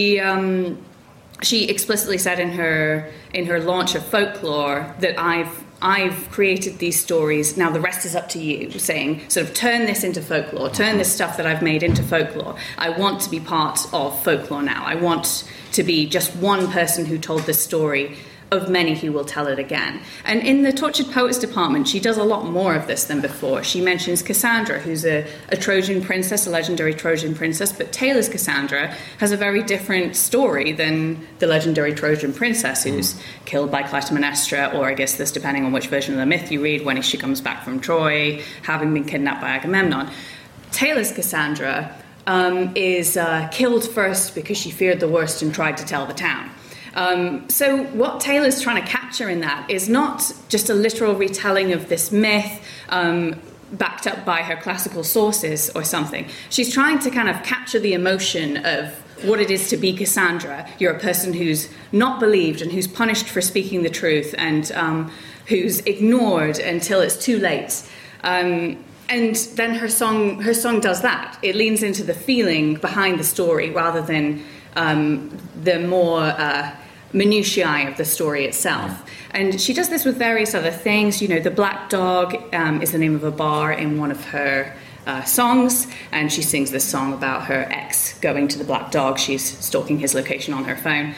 she explicitly said in her launch of Folklore that I've created these stories, now the rest is up to you, saying sort of turn this into folklore, turn this stuff that I've made into folklore. I want to be part of folklore now. I want to be just one person who told this story of many who will tell it again. And in the Tortured Poets Department, she does a lot more of this than before. She mentions Cassandra, who's a Trojan princess, a legendary Trojan princess, but Taylor's Cassandra has a very different story than the legendary Trojan princess who's killed by Clytemnestra, or I guess this depending on which version of the myth you read, when she comes back from Troy, having been kidnapped by Agamemnon. Taylor's Cassandra is killed first because she feared the worst and tried to tell the town. So what Taylor's trying to capture in that is not just a literal retelling of this myth backed up by her classical sources or something. She's trying to kind of capture the emotion of what it is to be Cassandra. You're a person who's not believed and who's punished for speaking the truth and who's ignored until it's too late. And then her song does that. It leans into the feeling behind the story rather than the more minutiae of the story itself. And she does this with various other things. The Black Dog is the name of a bar in one of her songs, and she sings this song about her ex going to the Black Dog. She's stalking his location on her phone.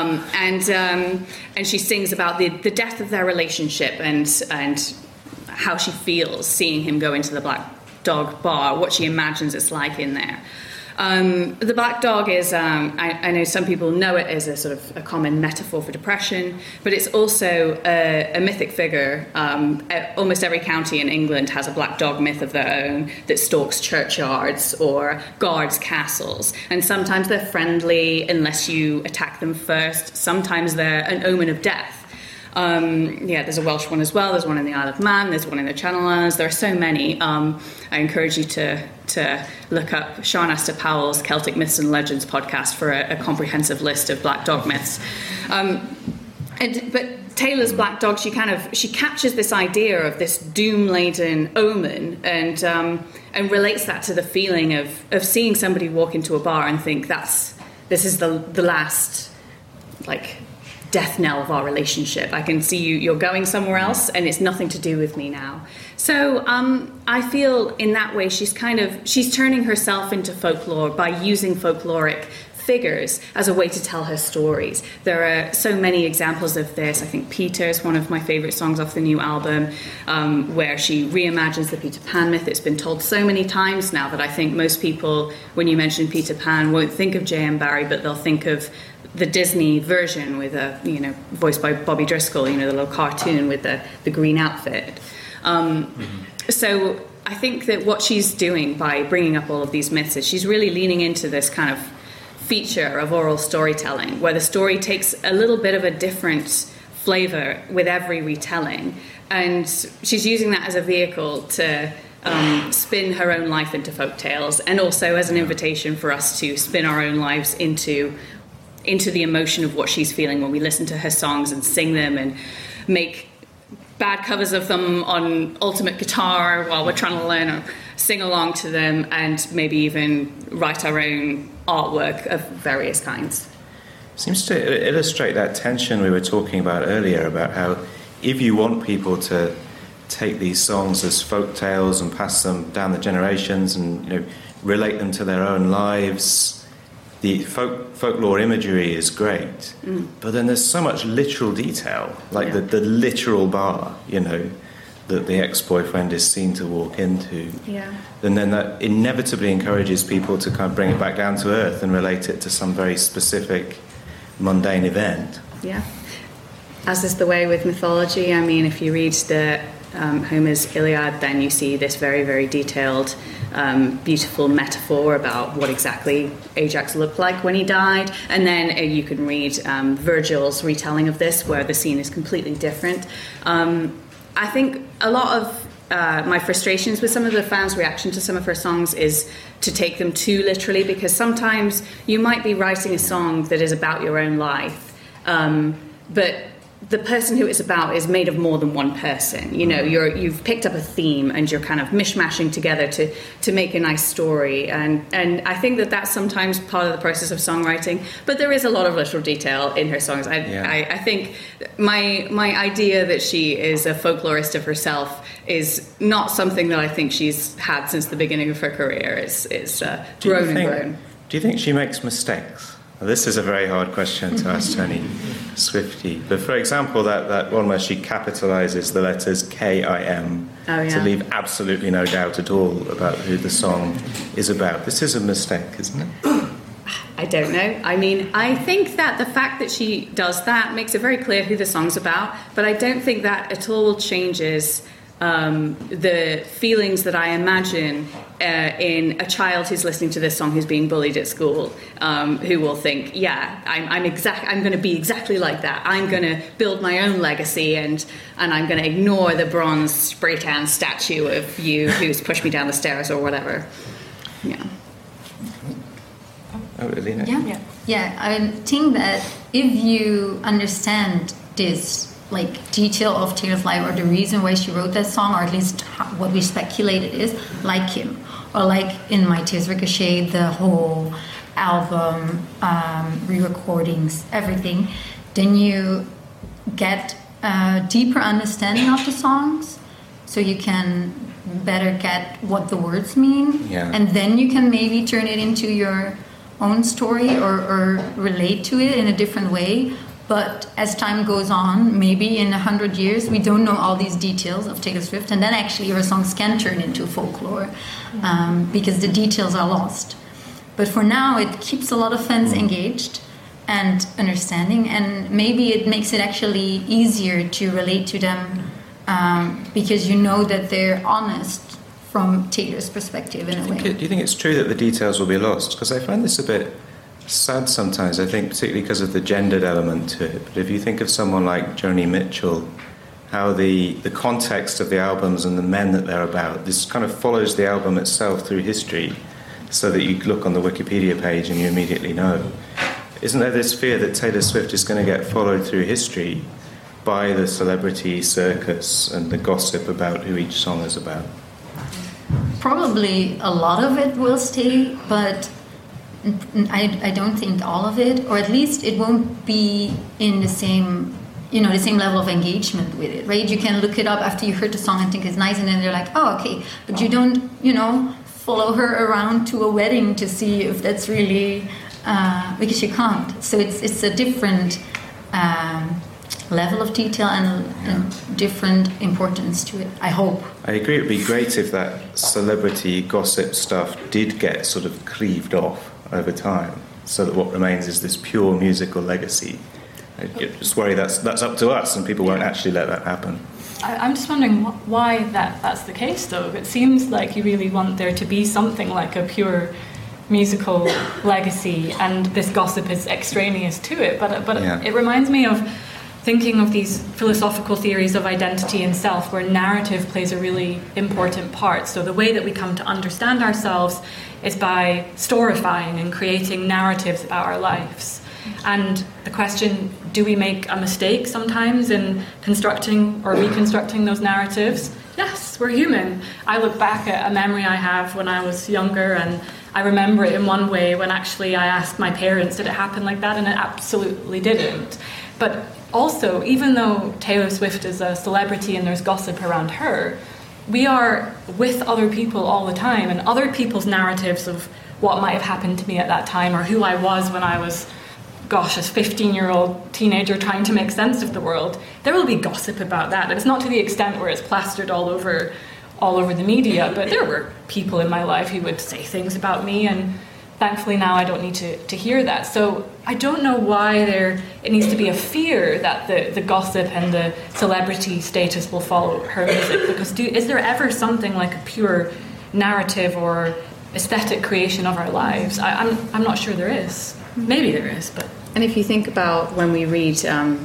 And she sings about the death of their relationship and how she feels seeing him go into the Black Dog bar, what she imagines it's like in there. The Black Dog is, I know some people know it as a sort of a common metaphor for depression, but it's also a mythic figure. Almost every county in England has a Black Dog myth of their own that stalks churchyards or guards castles. And sometimes they're friendly unless you attack them first. Sometimes they're an omen of death. There's a Welsh one as well. There's one in the Isle of Man. There's one in the Channel Islands. There are so many. I encourage you to look up Sean Astor Powell's Celtic Myths and Legends podcast for a comprehensive list of Black Dog myths. But Taylor's Black Dog, she captures this idea of this doom-laden omen and relates that to the feeling of seeing somebody walk into a bar and think this is the last, like, death knell of our relationship. I can see you're going somewhere else and it's nothing to do with me now. So I feel in that way she's turning herself into folklore by using folkloric figures as a way to tell her stories. There are so many examples of this. I think Peter is one of my favourite songs off the new album, where she reimagines the Peter Pan myth. It's been told so many times now that I think most people, when you mention Peter Pan, won't think of J.M. Barrie, but they'll think of the Disney version with voiced by Bobby Driscoll, the little cartoon with the green outfit. So I think that what she's doing by bringing up all of these myths is she's really leaning into this kind of feature of oral storytelling, where the story takes a little bit of a different flavour with every retelling, and she's using that as a vehicle to spin her own life into folk tales, and also as an invitation for us to spin our own lives into the emotion of what she's feeling when we listen to her songs and sing them and make bad covers of them on ultimate guitar while we're trying to learn or sing along to them, and maybe even write our own artwork of various kinds. Seems to illustrate that tension we were talking about earlier, about how if you want people to take these songs as folk tales and pass them down the generations and relate them to their own lives, the folklore imagery is great, but then there's so much literal detail, like the literal bar, that the ex-boyfriend is seen to walk into. Yeah. And then that inevitably encourages people to kind of bring it back down to earth and relate it to some very specific, mundane event. Yeah. As is the way with mythology. I mean, if you read the Homer's Iliad, then you see this very, very detailed, beautiful metaphor about what exactly Ajax looked like when he died. And then you can read Virgil's retelling of this, where the scene is completely different. I think a lot of my frustrations with some of the fans' reaction to some of her songs is to take them too literally, because sometimes you might be writing a song that is about your own life, but the person who it's about is made of more than one person. You've picked up a theme and you're kind of mishmashing together to make a nice story. And I think that that's sometimes part of the process of songwriting. But there is a lot of literal detail in her songs. I think my idea that she is a folklorist of herself is not something that I think she's had since the beginning of her career. It's grown and grown. Do you think she makes mistakes? Well, this is a very hard question to ask Tony Swifty. But for example, that one where she capitalises the letters K-I-M to leave absolutely no doubt at all about who the song is about. This is a mistake, isn't it? I don't know. I mean, I think that the fact that she does that makes it very clear who the song's about, but I don't think that at all changes the feelings that I imagine in a child who's listening to this song who's being bullied at school, who will think, I'm going to be exactly like that. I'm going to build my own legacy, and I'm going to ignore the bronze spray tan statue of you who's pushed me down the stairs or whatever. Yeah. Oh, Elena? Yeah, I think that if you understand this detail of Taylor's life, or the reason why she wrote that song, or at least what we speculated is like him, or like in My Tears Ricochet, the whole album, re-recordings, everything, then you get a deeper understanding of the songs, so you can better get what the words mean, and then you can maybe turn it into your own story or relate to it in a different way. But as time goes on, maybe in 100 years, we don't know all these details of Taylor Swift, and then actually her songs can turn into folklore because the details are lost. But for now, it keeps a lot of fans engaged and understanding, and maybe it makes it actually easier to relate to them because you know that they're honest from Taylor's perspective in a way. Do you think it's true that the details will be lost? Because I find this a bit sad sometimes, I think, particularly because of the gendered element to it. But if you think of someone like Joni Mitchell, how the context of the albums and the men that they're about, this kind of follows the album itself through history, so that you look on the Wikipedia page and you immediately know. isn't there this fear that Taylor Swift is going to get followed through history by the celebrity circus and the gossip about who each song is about? Probably a lot of it will stay, but I don't think all of it, or at least it won't be in the same level of engagement with it, right? You can look it up after you heard the song and think it's nice, and then they're like, oh, okay, but you don't, follow her around to a wedding to see if that's really, because you can't. So it's a different level of detail and different importance to it, I hope. I agree, it would be great if that celebrity gossip stuff did get sort of cleaved off over time, so that what remains is this pure musical legacy. I just worry that's up to us, and people won't actually let that happen. I'm just wondering why that's the case, though. It seems like you really want there to be something like a pure musical legacy, and this gossip is extraneous to it. But It reminds me of thinking of these philosophical theories of identity and self, where narrative plays a really important part. So the way that we come to understand ourselves is by storifying and creating narratives about our lives. And the question, do we make a mistake sometimes in constructing or reconstructing those narratives? Yes, we're human. I look back at a memory I have when I was younger, and I remember it in one way when actually I asked my parents, did it happen like that? And it absolutely didn't. But also, even though Taylor Swift is a celebrity and there's gossip around her, we are with other people all the time, and other people's narratives of what might have happened to me at that time, or who I was when I was, a 15-year-old teenager trying to make sense of the world. There will be gossip about that. And it's not to the extent where it's plastered all over the media, but there were people in my life who would say things about me, and thankfully now I don't need to hear that. So I don't know why it needs to be a fear that the gossip and the celebrity status will follow her music, because is there ever something like a pure narrative or aesthetic creation of our lives? I'm not sure there is. Maybe there is, but... And if you think about when we read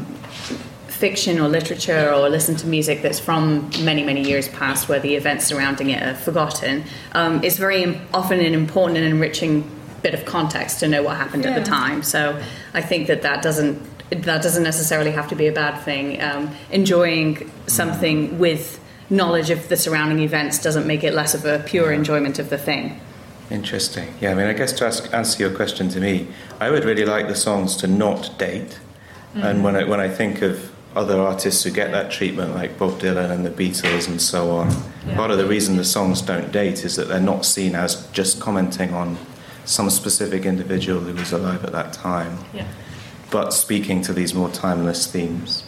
fiction or literature or listen to music that's from many, many years past where the events surrounding it are forgotten, it's very often an important and enriching bit of context to know what happened at the time. So I think that doesn't necessarily have to be a bad thing. Enjoying something with knowledge of the surrounding events doesn't make it less of a pure enjoyment of the thing. Interesting. Yeah, I mean, I guess to answer your question to me, I would really like the songs to not date. Mm-hmm. And when I think of other artists who get that treatment, like Bob Dylan and the Beatles and so on, part of the reason the songs don't date is that they're not seen as just commenting on some specific individual who was alive at that time, but speaking to these more timeless themes.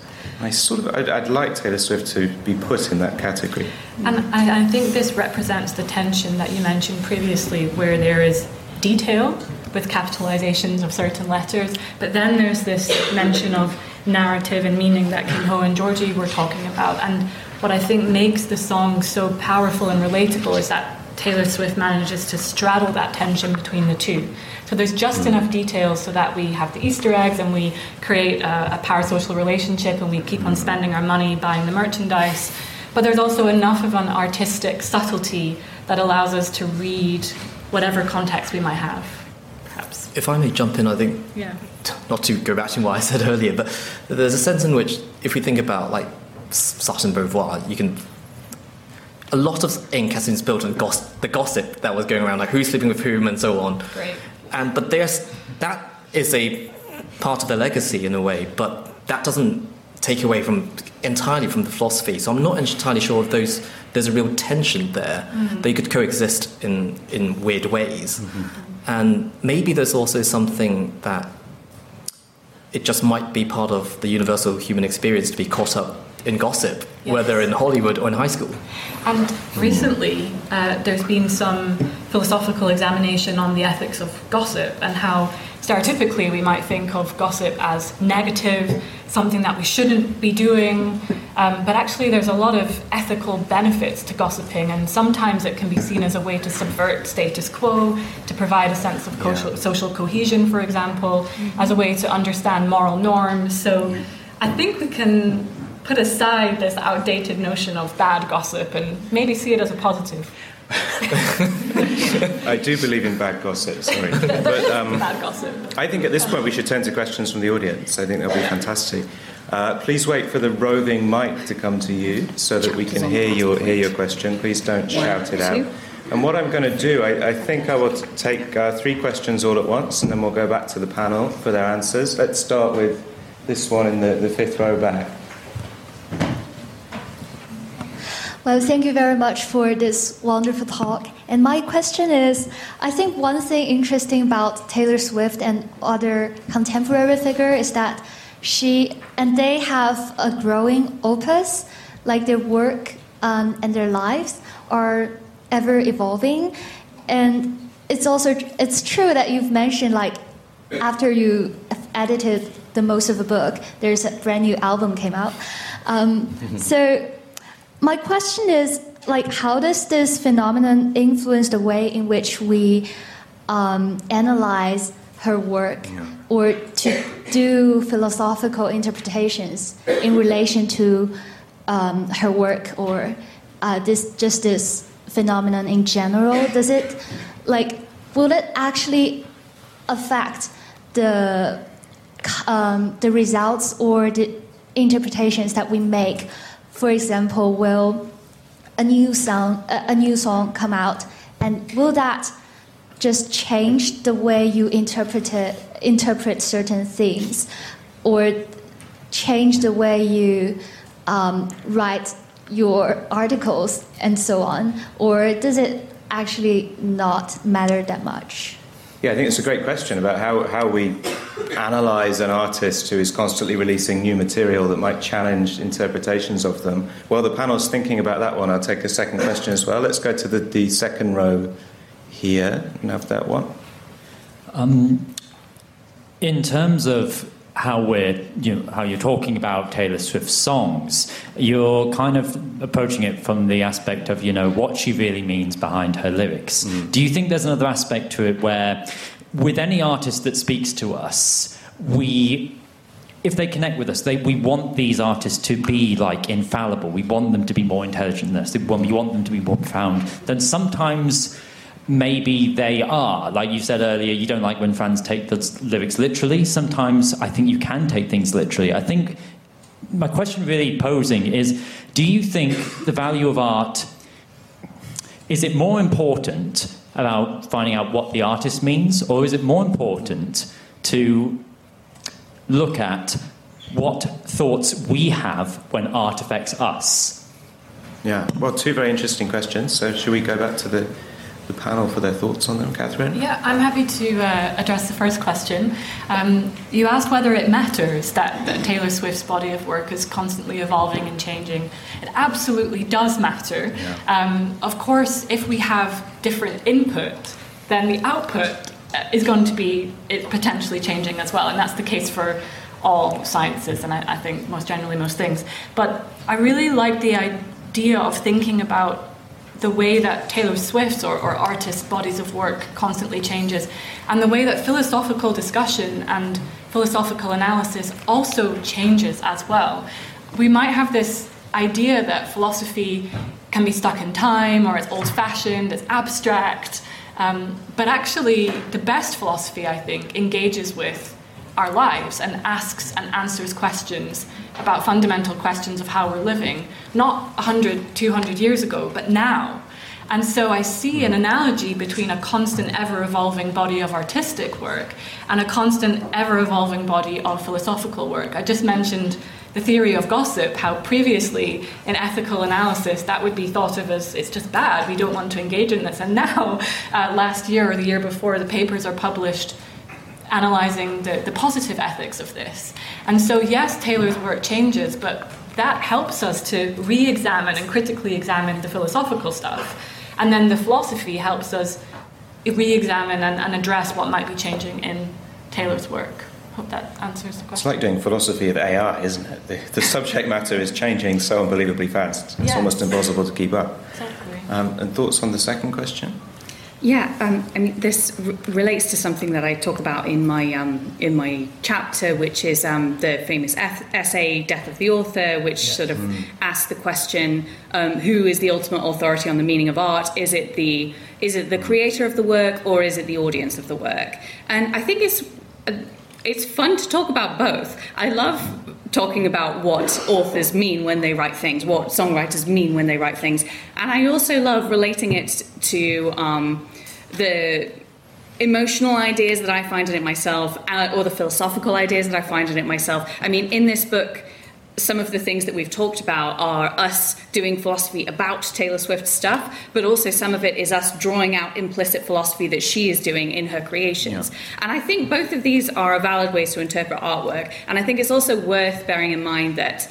I'd like Taylor Swift to be put in that category. And I think this represents the tension that you mentioned previously, where there is detail with capitalizations of certain letters, but then there's this mention of narrative and meaning that Kim Ho and Georgie were talking about. And what I think makes the song so powerful and relatable is that Taylor Swift manages to straddle that tension between the two. So there's just enough details so that we have the Easter eggs and we create a parasocial relationship and we keep on spending our money buying the merchandise. But there's also enough of an artistic subtlety that allows us to read whatever context we might have, perhaps. If I may jump in, I think, not to go back to what I said earlier, but there's a sense in which, if we think about like Sartre and Beauvoir, you can... A lot of ink has been spilled on the gossip that was going around, like who's sleeping with whom and so on. Right. But that is a part of their legacy in a way, but that doesn't take away entirely from the philosophy. So I'm not entirely sure if there's a real tension there. Mm-hmm. They could coexist in weird ways. Mm-hmm. And maybe there's also something that it just might be part of the universal human experience to be caught up in gossip, whether in Hollywood or in high school. And recently, there's been some philosophical examination on the ethics of gossip and how stereotypically we might think of gossip as negative, something that we shouldn't be doing, but actually there's a lot of ethical benefits to gossiping, and sometimes it can be seen as a way to subvert status quo, to provide a sense of social cohesion, for example, as a way to understand moral norms. So I think we can put aside this outdated notion of bad gossip and maybe see it as a positive. I do believe in bad gossip, sorry. But Bad gossip. I think at this point we should turn to questions from the audience. I think that'll be fantastic. Please wait for the roving mic to come to you so that we can hear your question. Please don't shout it out. And what I'm going to do, I think I will take 3 questions all at once, and then we'll go back to the panel for their answers. Let's start with this one in the 5th row back. Well, thank you very much for this wonderful talk. And my question is, I think one thing interesting about Taylor Swift and other contemporary figures is that they have a growing opus, like their work and their lives are ever evolving. And it's true that you've mentioned, like, after you edited the most of the book, there's a brand new album came out. So my question is, like, how does this phenomenon influence the way in which we analyze her work or to do philosophical interpretations in relation to her work or this phenomenon in general? Does it, like, will it actually affect the results or the interpretations that we make? For example, will a new song come out, and will that just change the way you interpret certain things, or change the way you write your articles and so on? Or does it actually not matter that much? Yeah, I think it's a great question about how we analyse an artist who is constantly releasing new material that might challenge interpretations of them. While the panel's thinking about that one, I'll take a second question as well. Let's go to the second row here and have that one. In terms of how you're talking about Taylor Swift's songs, you're kind of approaching it from the aspect of, what she really means behind her lyrics. Do you think there's another aspect to it where, with any artist that speaks to us, if they connect with us, we want these artists to be, like, infallible. We want them to be more intelligent than us. We want them to be more profound. Then sometimes maybe they are. Like you said earlier, you don't like when fans take the lyrics literally. Sometimes I think you can take things literally. I think my question really posing is, do you think the value of art, is it more important about finding out what the artist means, or is it more important to look at what thoughts we have when art affects us? Yeah, well, 2 very interesting questions. So should we go back to the panel for their thoughts on them, Catherine? Yeah, I'm happy to address the first question. You asked whether it matters that Taylor Swift's body of work is constantly evolving and changing. It absolutely does matter. Yeah. Of course, if we have different input, then the output is going to be potentially changing as well, and that's the case for all sciences, and I think most generally most things. But I really like the idea of thinking about the way that Taylor Swift's or artists' bodies of work constantly changes, and the way that philosophical discussion and philosophical analysis also changes as well. We might have this idea that philosophy can be stuck in time, or it's old-fashioned, it's abstract, but actually the best philosophy, I think, engages with our lives and asks and answers questions about fundamental questions of how we're living, not 100, 200 years ago, but now. And so I see an analogy between a constant, ever-evolving body of artistic work and a constant, ever-evolving body of philosophical work. I just mentioned the theory of gossip, how previously in ethical analysis that would be thought of as, it's just bad, we don't want to engage in this. And now, last year or the year before, the papers are published analysing the positive ethics of this. And so, yes, Taylor's work changes, but that helps us to re-examine and critically examine the philosophical stuff. And then the philosophy helps us re-examine and address what might be changing in Taylor's work. Hope that answers the question. It's like doing philosophy of AI, isn't it? The subject matter is changing so unbelievably fast. It's almost impossible to keep up. Exactly. And thoughts on the second question? Yeah, I mean, this relates to something that I talk about in my chapter, which is the famous essay "Death of the Author," which sort of asks the question: who is the ultimate authority on the meaning of art? Is it the creator of the work, or is it the audience of the work? And I think it's fun to talk about both. I love talking about what authors mean when they write things, what songwriters mean when they write things, and I also love relating it to the emotional ideas that I find in it myself, or the philosophical ideas that I find in it myself. I mean, in this book, some of the things that we've talked about are us doing philosophy about Taylor Swift stuff, but also some of it is us drawing out implicit philosophy that she is doing in her creations. Yeah. And I think both of these are valid ways to interpret artwork. And I think it's also worth bearing in mind that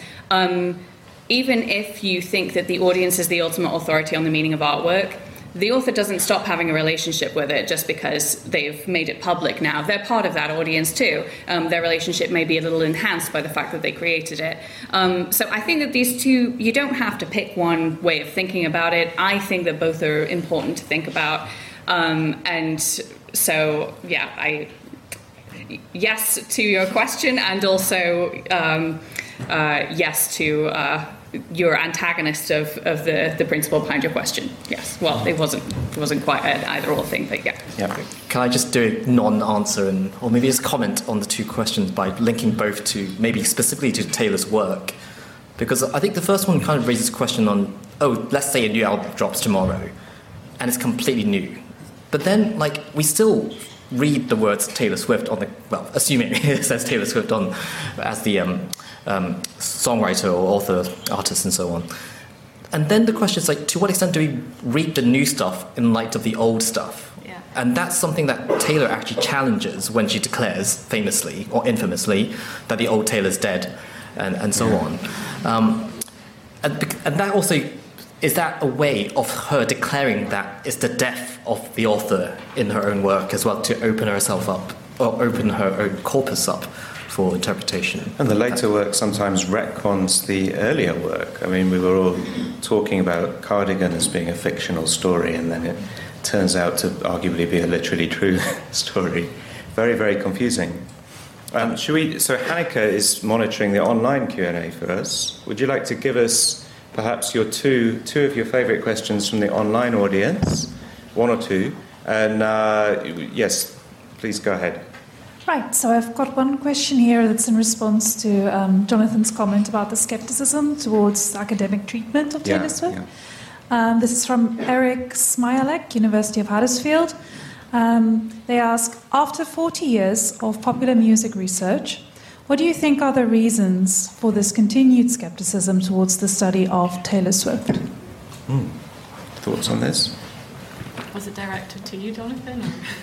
even if you think that the audience is the ultimate authority on the meaning of artwork, the author doesn't stop having a relationship with it just because they've made it public now. They're part of that audience too. Their relationship may be a little enhanced by the fact that they created it. So I think that these two, you don't have to pick one way of thinking about it. I think that both are important to think about. And so, yeah, yes to your question, and also yes to your antagonist of the principle behind your question. Yes. Well, it wasn't quite an either-or thing, but yeah. Yeah. Can I just do a non-answer or maybe just comment on the two questions by linking both to maybe specifically to Taylor's work? Because I think the first one kind of raises a question on, let's say a new album drops tomorrow and it's completely new. But then, we still read the words Taylor Swift on assuming it says Taylor Swift on as the songwriter or author, artist, and so on. And then the question is, to what extent do we read the new stuff in light of the old stuff? Yeah. And that's something that Taylor actually challenges when she declares, famously or infamously, that the old Taylor's dead, and so on. And that also, is that a way of her declaring that it's the death of the author in her own work as well, to open herself up, or open her own corpus up for interpretation? And the later work sometimes retcons the earlier work. I mean, we were all talking about Cardigan as being a fictional story, and then it turns out to arguably be a literally true story. Very, very confusing. So Hanneke is monitoring the online Q&A for us. Would you like to give us perhaps your two of your favourite questions from the online audience, one or two? And yes, please go ahead. Right, so I've got one question here that's in response to Jonathan's comment about the skepticism towards academic treatment of Taylor Swift. Yeah. This is from Eric Smialek, University of Huddersfield. They ask, after 40 years of popular music research, what do you think are the reasons for this continued skepticism towards the study of Taylor Swift? Thoughts on this? Was it directed to you, Jonathan?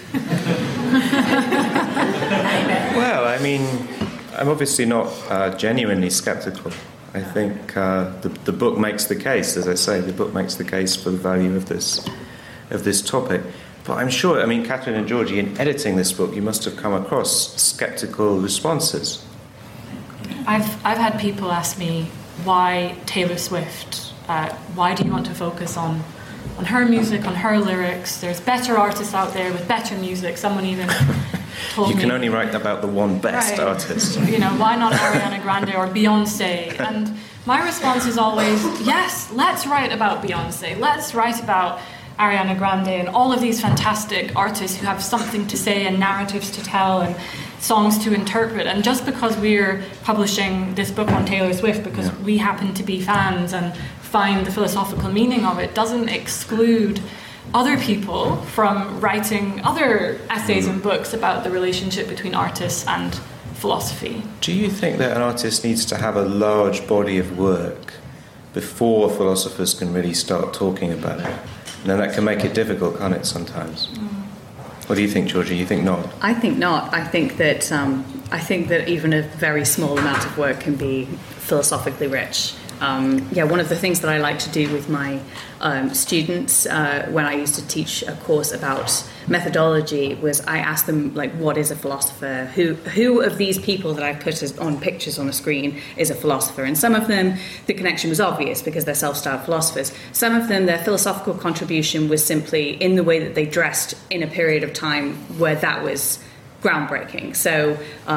Well, I mean, I'm obviously not genuinely sceptical. I think the book makes the case, as I say, the book makes the case for the value of this topic. But I'm sure, I mean, Catherine and Georgie, in editing this book, you must have come across sceptical responses. I've had people ask me, why Taylor Swift? Why do you want to focus on her music, on her lyrics? There's better artists out there with better music. Someone even told me... You can only write about the one best artist. Why not Ariana Grande or Beyonce? And my response is always, yes, let's write about Beyonce. Let's write about Ariana Grande and all of these fantastic artists who have something to say and narratives to tell and songs to interpret. And just because we're publishing this book on Taylor Swift because we happen to be fans and find the philosophical meaning of it, doesn't exclude other people from writing other essays and books about the relationship between artists and philosophy. Do you think that an artist needs to have a large body of work before philosophers can really start talking about it? And then that can make it difficult, can't it, sometimes? What do you think, Georgie? You think not? I think not. I think that even a very small amount of work can be philosophically rich. one of the things that I like to do with my students when I used to teach a course about methodology was I asked them, like, what is a philosopher? Who of these people that I've put on pictures on the screen is a philosopher? And some of them, the connection was obvious because they're self-styled philosophers. Some of them, their philosophical contribution was simply in the way that they dressed in a period of time where that was groundbreaking. So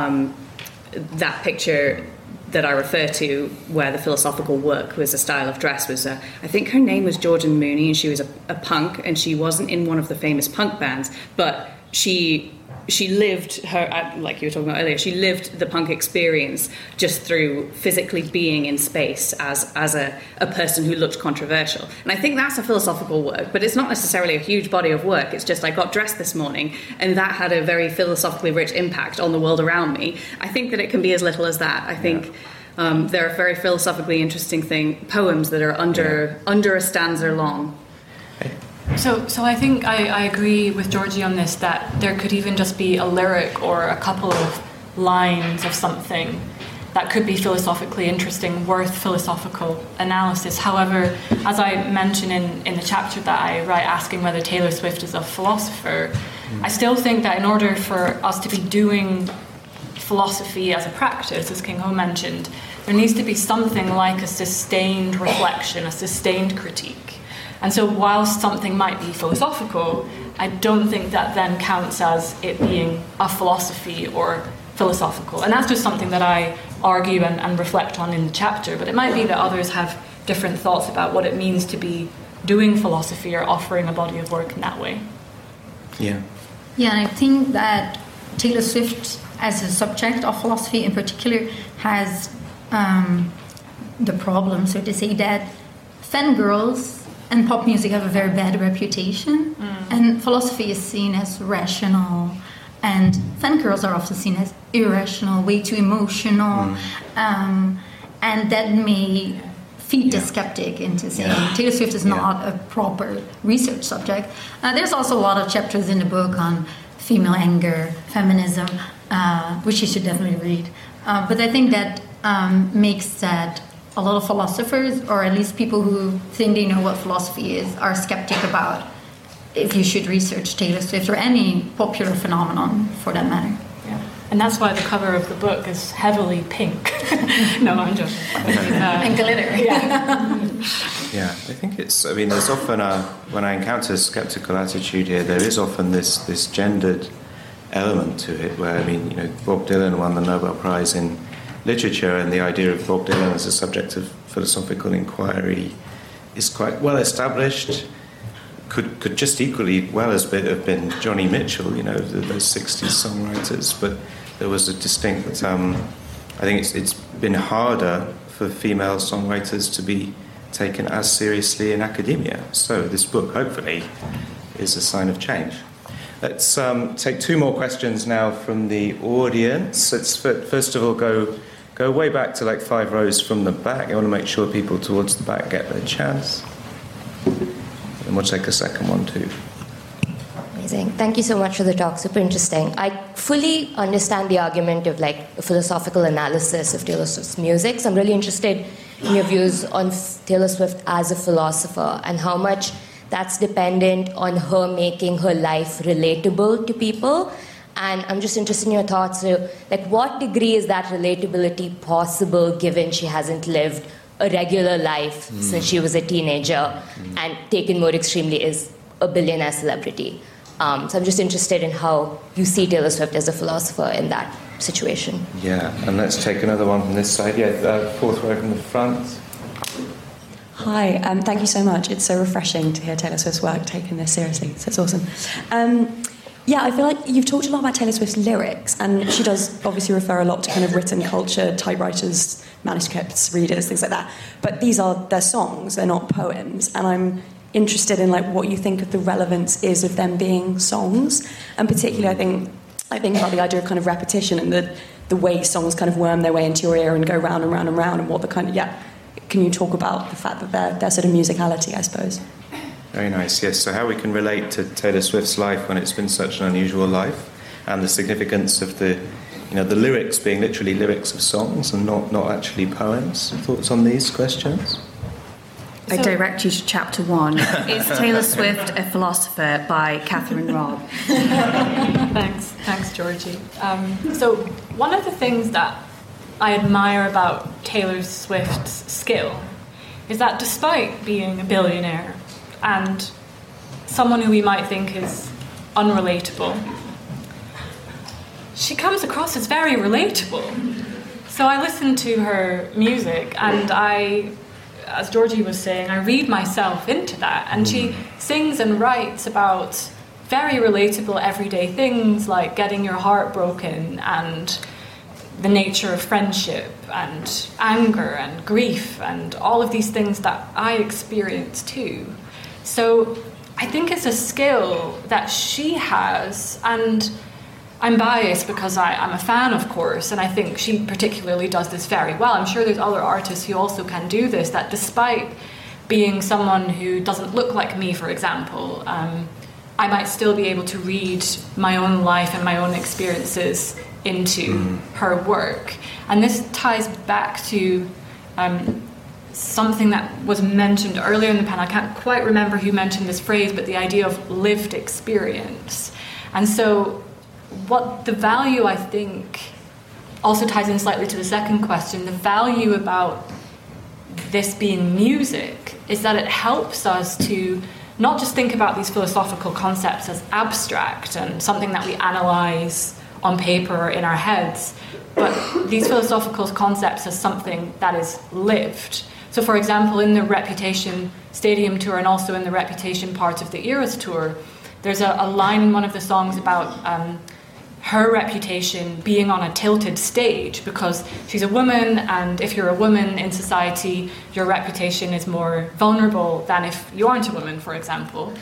that picture that I refer to, where the philosophical work was a style of dress, was I think her name was Georgian Mooney, and she was a punk, and she wasn't in one of the famous punk bands, but she lived her, like you were talking about earlier, she lived the punk experience just through physically being in space as a person who looked controversial. And I think that's a philosophical work, but it's not necessarily a huge body of work. It's just I got dressed this morning and that had a very philosophically rich impact on the world around me. I think that it can be as little as that. I think there are very philosophically interesting poems that are under a stanza long. So I think I agree with Georgie on this, that there could even just be a lyric or a couple of lines of something that could be philosophically interesting, worth philosophical analysis. However, as I mentioned in the chapter that I write asking whether Taylor Swift is a philosopher, I still think that in order for us to be doing philosophy as a practice, as King Ho mentioned, there needs to be something like a sustained reflection, a sustained critique. And so whilst something might be philosophical, I don't think that then counts as it being a philosophy or philosophical. And that's just something that I argue and reflect on in the chapter. But it might be that others have different thoughts about what it means to be doing philosophy or offering a body of work in that way. Yeah, and I think that Taylor Swift, as a subject of philosophy in particular, has the problem, so to say, that fangirls and pop music have a very bad reputation, and philosophy is seen as rational, and fangirls are often seen as irrational, way too emotional, and that may feed the skeptic into saying Taylor Swift is not a proper research subject. There's also a lot of chapters in the book on female anger, feminism, which you should definitely read. But I think that makes that a lot of philosophers, or at least people who think they know what philosophy is, are skeptic about if you should research Taylor Swift or any popular phenomenon for that matter. Yeah. And that's why the cover of the book is heavily pink. No, I'm joking. And glitter. Yeah, I think there's often when I encounter a skeptical attitude here, there is often this gendered element to it where, Bob Dylan won the Nobel Prize in Literature, and the idea of Bob Dylan as a subject of philosophical inquiry is quite well established. Could just equally well as have been Johnny Mitchell, those 60s songwriters. But there was a distinct. I think it's been harder for female songwriters to be taken as seriously in academia. So this book, hopefully, is a sign of change. Let's take two more questions now from the audience. Let's first of all go way back to 5 rows from the back. I want to make sure people towards the back get their chance. And we'll take a second one too. Amazing. Thank you so much for the talk. Super interesting. I fully understand the argument of a philosophical analysis of Taylor Swift's music. So I'm really interested in your views on Taylor Swift as a philosopher and how much that's dependent on her making her life relatable to people. And I'm just interested in your thoughts. So, what degree is that relatability possible given she hasn't lived a regular life since she was a teenager and taken more extremely is a billionaire celebrity? So I'm just interested in how you see Taylor Swift as a philosopher in that situation. Yeah, and let's take another one from this side. Fourth row from the front. Hi, thank you so much. It's so refreshing to hear Taylor Swift's work taken this seriously, so it's awesome. I feel like you've talked a lot about Taylor Swift's lyrics, and she does obviously refer a lot to kind of written culture, typewriters, manuscripts, readers, things like that. But these are their songs, they're not poems, and I'm interested in what you think of the relevance is of them being songs, and particularly I think about the idea of kind of repetition and the way songs kind of worm their way into your ear and go round and round and round, and what the kind of Can you talk about the fact that their sort of musicality, I suppose? Very nice, yes. So how we can relate to Taylor Swift's life when it's been such an unusual life, and the significance of the the lyrics being literally lyrics of songs and not actually poems. Thoughts on these questions? I direct you to chapter 1. Is Taylor Swift a philosopher, by Catherine Robb? Thanks, Georgie. So one of the things that I admire about Taylor Swift's skill is that despite being a billionaire and someone who we might think is unrelatable, she comes across as very relatable. So I listen to her music and as Georgie was saying, I read myself into that. And she sings and writes about very relatable everyday things like getting your heart broken and the nature of friendship and anger and grief and all of these things that I experience too. So I think it's a skill that she has, and I'm biased because I'm a fan, of course, and I think she particularly does this very well. I'm sure there's other artists who also can do this, that despite being someone who doesn't look like me, for example, I might still be able to read my own life and my own experiences into her work. And this ties back to something that was mentioned earlier in the panel. I can't quite remember who mentioned this phrase, but the idea of lived experience. And so what the value, I think, also ties in slightly to the second question, the value about this being music is that it helps us to not just think about these philosophical concepts as abstract and something that we analyze on paper or in our heads, but these philosophical concepts as something that is lived. So, for example, in the Reputation Stadium tour and also in the Reputation part of the Eras tour, there's a line in one of the songs about her reputation being on a tilted stage because she's a woman, and if you're a woman in society, your reputation is more vulnerable than if you aren't a woman, for example.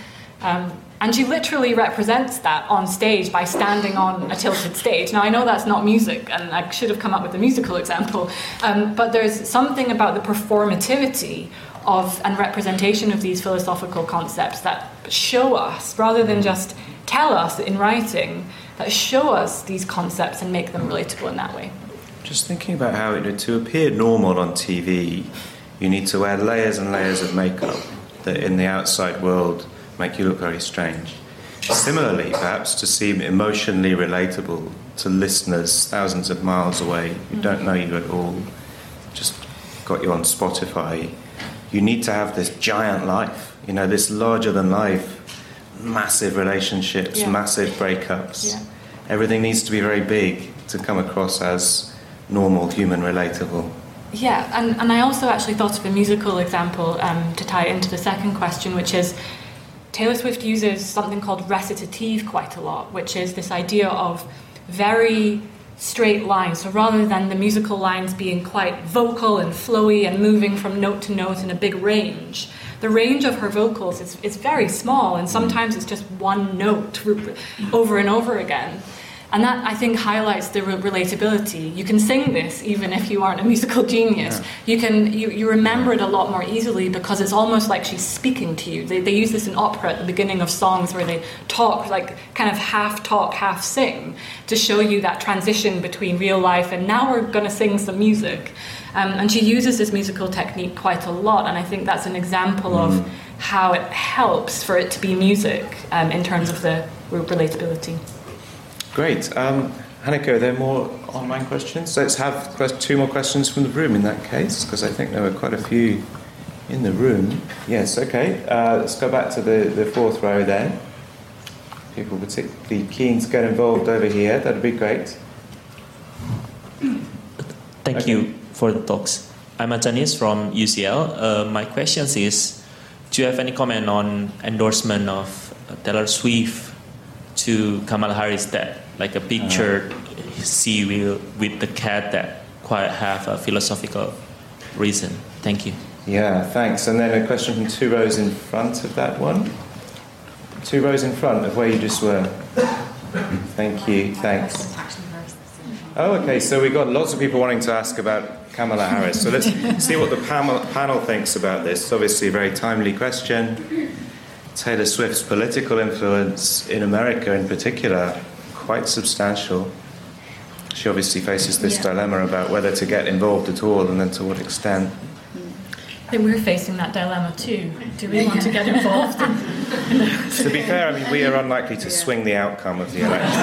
And she literally represents that on stage by standing on a tilted stage. Now, I know that's not music, and I should have come up with a musical example, but there's something about the performativity of and representation of these philosophical concepts that show us, rather than just tell us in writing, that show us these concepts and make them relatable in that way. Just thinking about how to appear normal on TV, you need to wear layers and layers of makeup that in the outside world make you look very strange. Similarly, perhaps to seem emotionally relatable to listeners thousands of miles away who don't know you at all, just got you on Spotify, you need to have this giant life, this larger than life, massive relationships, massive breakups. Yeah. Everything needs to be very big to come across as normal, human, relatable. Yeah, and I also actually thought of a musical example to tie into the second question, which is Taylor Swift uses something called recitative quite a lot, which is this idea of very straight lines. So rather than the musical lines being quite vocal and flowy and moving from note to note in a big range, the range of her vocals is very small, and sometimes it's just one note over and over again. And that, I think, highlights the relatability. You can sing this even if you aren't a musical genius. Yeah. You remember it a lot more easily because it's almost like she's speaking to you. They use this in opera at the beginning of songs where they talk, like kind of half talk, half sing, to show you that transition between real life and now we're going to sing some music. And she uses this musical technique quite a lot, and I think that's an example of how it helps for it to be music in terms of the relatability. Great. Hanneke, are there more online questions? Let's have 2 more questions from the room in that case, because I think there were quite a few in the room. Yes, okay. Let's go back to the 4th row there. People particularly keen to get involved over here. That'd be great. Thank you for the talks. I'm Atanis from UCL. My question is, do you have any comment on endorsement of Taylor Swift to Kamala Harris, that like a picture sea wheel with the cat that quite have a philosophical reason? Thank you. Yeah, thanks. And then a question from 2 rows in front of that one. 2 rows in front of where you just were. Thank you. Thanks. Oh, okay. So we've got lots of people wanting to ask about Kamala Harris. So let's see what the panel thinks about this. It's obviously a very timely question. Taylor Swift's political influence in America in particular, quite substantial. she obviously faces this dilemma about whether to get involved at all and then to what extent. I think we're facing that dilemma too. Do we want to get involved? To be fair, I mean, we are unlikely to swing the outcome of the election.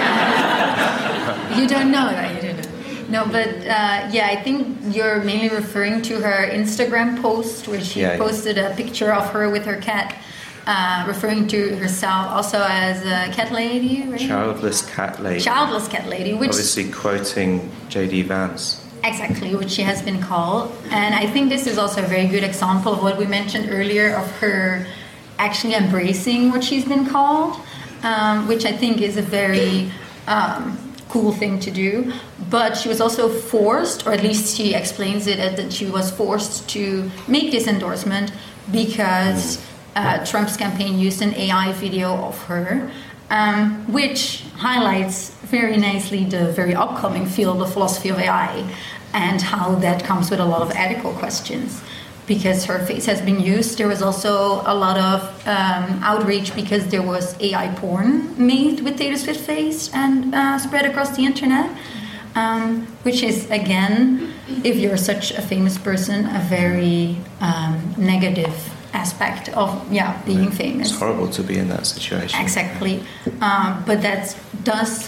You don't know that, you don't know. No, but I think you're mainly referring to her Instagram post where she posted a picture of her with her cat, referring to herself also as a cat lady, right? Childless cat lady. Childless cat lady, which... Obviously quoting J.D. Vance. Exactly, which she has been called. And I think this is also a very good example of what we mentioned earlier of her actually embracing what she's been called, which I think is a very cool thing to do. But she was also forced, or at least she explains it as that she was forced to make this endorsement because Trump's campaign used an AI video of her, which highlights very nicely the very upcoming field of philosophy of AI and how that comes with a lot of ethical questions. Because her face has been used, there was also a lot of outrage because there was AI porn made with Taylor Swift's face and spread across the internet, which is, again, if you're such a famous person, a very negative aspect of being famous. It's horrible to be in that situation. Exactly. But that does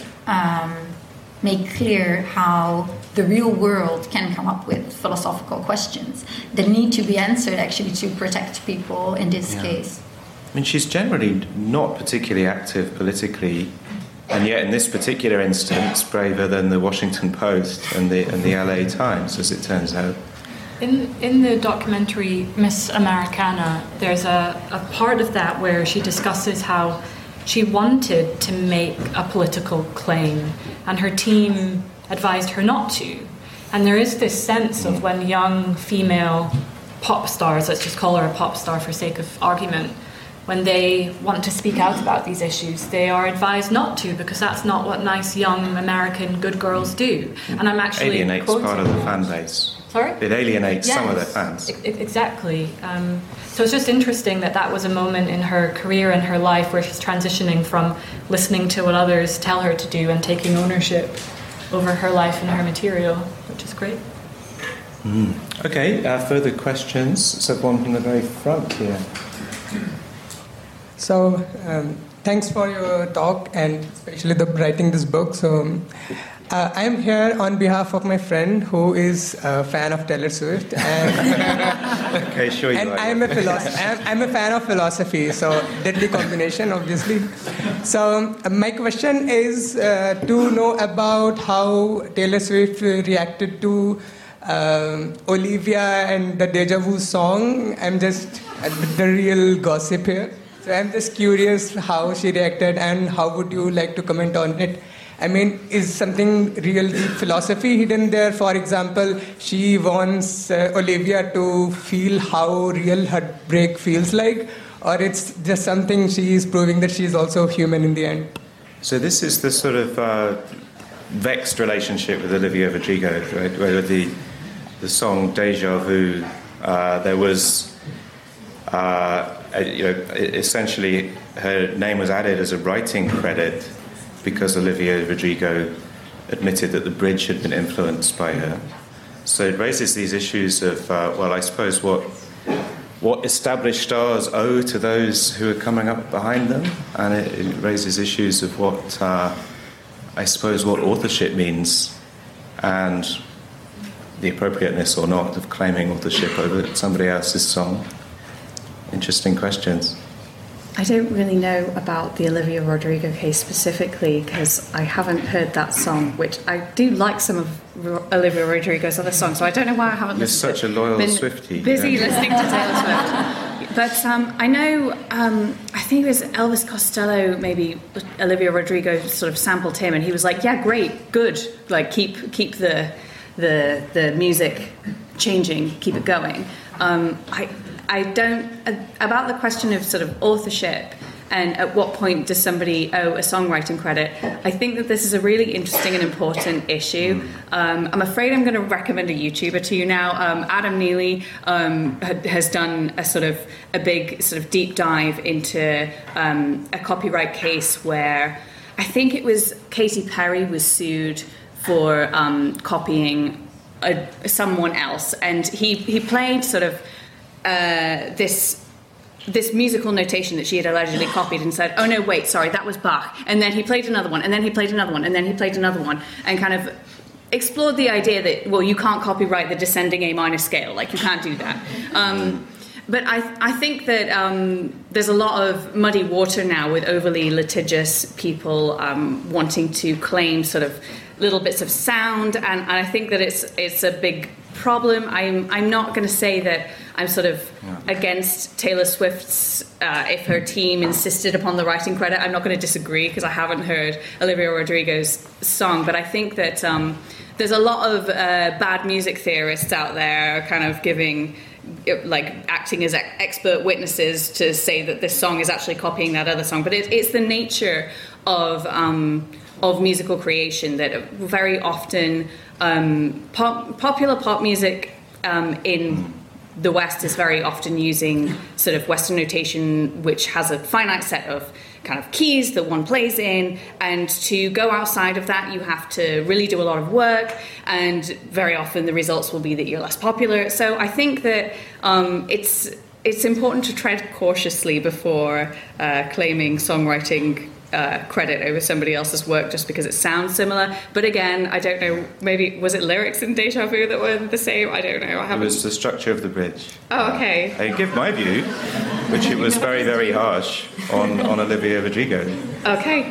make clear how the real world can come up with philosophical questions that need to be answered actually to protect people in this case. I mean, she's generally not particularly active politically, and yet in this particular instance, braver than the Washington Post and the LA Times, as it turns out. In the documentary Miss Americana, there's a part of that where she discusses how she wanted to make a political claim and her team advised her not to. And there is this sense of when young female pop stars, let's just call her a pop star for sake of argument, when they want to speak out about these issues, they are advised not to because that's not what nice young American good girls do. And I'm actually alienates part of the fan base. Sorry? It alienates some of their fans. Exactly. So it's just interesting that was a moment in her career and her life where she's transitioning from listening to what others tell her to do and taking ownership over her life and her material, which is great. Okay, further questions? So one from the very front here. So, thanks for your talk and especially writing this book. So, I am here on behalf of my friend who is a fan of Taylor Swift, and okay, sure you and are. I'm a fan of philosophy. So, deadly combination, obviously. So, my question is to know about how Taylor Swift reacted to Olivia and the Deja Vu song. I'm just the real gossip here. So I'm just curious how she reacted and how would you like to comment on it? I mean, is something real deep philosophy hidden there? For example, she wants Olivia to feel how real heartbreak feels like, or it's just something she is proving that she is also human in the end? So this is the sort of vexed relationship with Olivia Rodrigo, right? Where the song Deja Vu, there was... essentially her name was added as a writing credit because Olivia Rodrigo admitted that the bridge had been influenced by her. So it raises these issues of, I suppose what established stars owe to those who are coming up behind them, and it raises issues of what authorship means and the appropriateness or not of claiming authorship over somebody else's song. Interesting questions. I don't really know about the Olivia Rodrigo case specifically because I haven't heard that song, which I do like some of Olivia Rodrigo's other songs, so I don't know why I haven't listened. You're such a loyal Swiftie. Busy listening to Taylor Swift. But I know, I think it was Elvis Costello, maybe Olivia Rodrigo sort of sampled him and he was like, yeah, great, good, like keep the music changing, keep it going. I don't, about the question of sort of authorship and at what point does somebody owe a songwriting credit, I think that this is a really interesting and important issue. I'm afraid I'm going to recommend a YouTuber to you now. Adam Neely has done a big sort of deep dive into a copyright case where I think it was Katy Perry was sued for copying someone else, and he played sort of this musical notation that she had allegedly copied and said, oh no, wait, sorry, that was Bach. And then he played another one, and then he played another one, and then he played another one, and kind of explored the idea that, well, you can't copyright the descending A minor scale, like you can't do that. But I think that there's a lot of muddy water now with overly litigious people wanting to claim sort of little bits of sound, and I think that it's a big problem. I'm not going to say that I'm sort of against Taylor Swift's if her team insisted upon the writing credit. I'm not going to disagree because I haven't heard Olivia Rodrigo's song, but I think that there's a lot of bad music theorists out there kind of acting as expert witnesses to say that this song is actually copying that other song. But it's the nature of musical creation that very often popular pop music in the West is very often using sort of Western notation, which has a finite set of kind of keys that one plays in, and to go outside of that you have to really do a lot of work, and very often the results will be that you're less popular. So I think that it's important to tread cautiously before claiming songwriting credit over somebody else's work just because it sounds similar. But again, I don't know, maybe was it lyrics in Deja Vu that were the same? I don't know. It was the structure of the bridge. Oh, okay. I give my view, which it was very, very harsh on Olivia Rodrigo. Okay.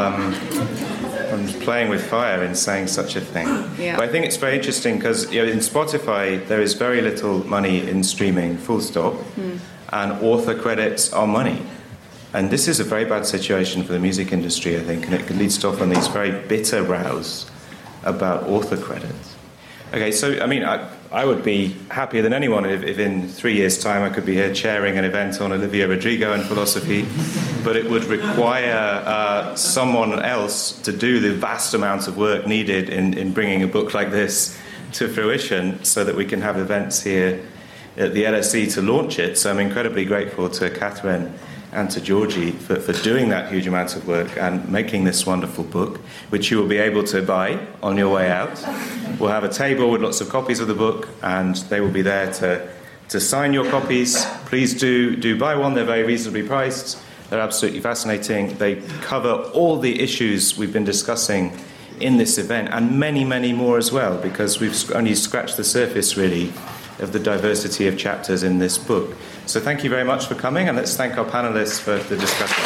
I'm playing with fire in saying such a thing. Yeah. But I think it's very interesting because in Spotify there is very little money in streaming, full stop, and author credits are money. And this is a very bad situation for the music industry, I think, and it leads to often these very bitter rows about author credits. Okay, so, I mean, I would be happier than anyone if in 3 years' time I could be here chairing an event on Olivia Rodrigo and philosophy, but it would require someone else to do the vast amounts of work needed in bringing a book like this to fruition so that we can have events here at the LSE to launch it. So I'm incredibly grateful to Catherine and to Georgie for doing that huge amount of work and making this wonderful book, which you will be able to buy on your way out. We'll have a table with lots of copies of the book, and they will be there to sign your copies. Please do buy one. They're very reasonably priced. They're absolutely fascinating. They cover all the issues we've been discussing in this event, and many, many more as well, because we've only scratched the surface, really, of the diversity of chapters in this book. So thank you very much for coming, and let's thank our panelists for the discussion.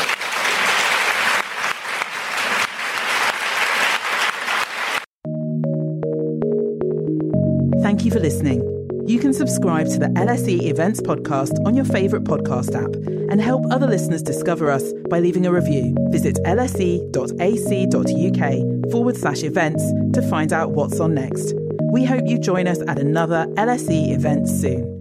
Thank you for listening. You can subscribe to the LSE Events podcast on your favourite podcast app and help other listeners discover us by leaving a review. Visit lse.ac.uk/events to find out what's on next. We hope you join us at another LSE event soon.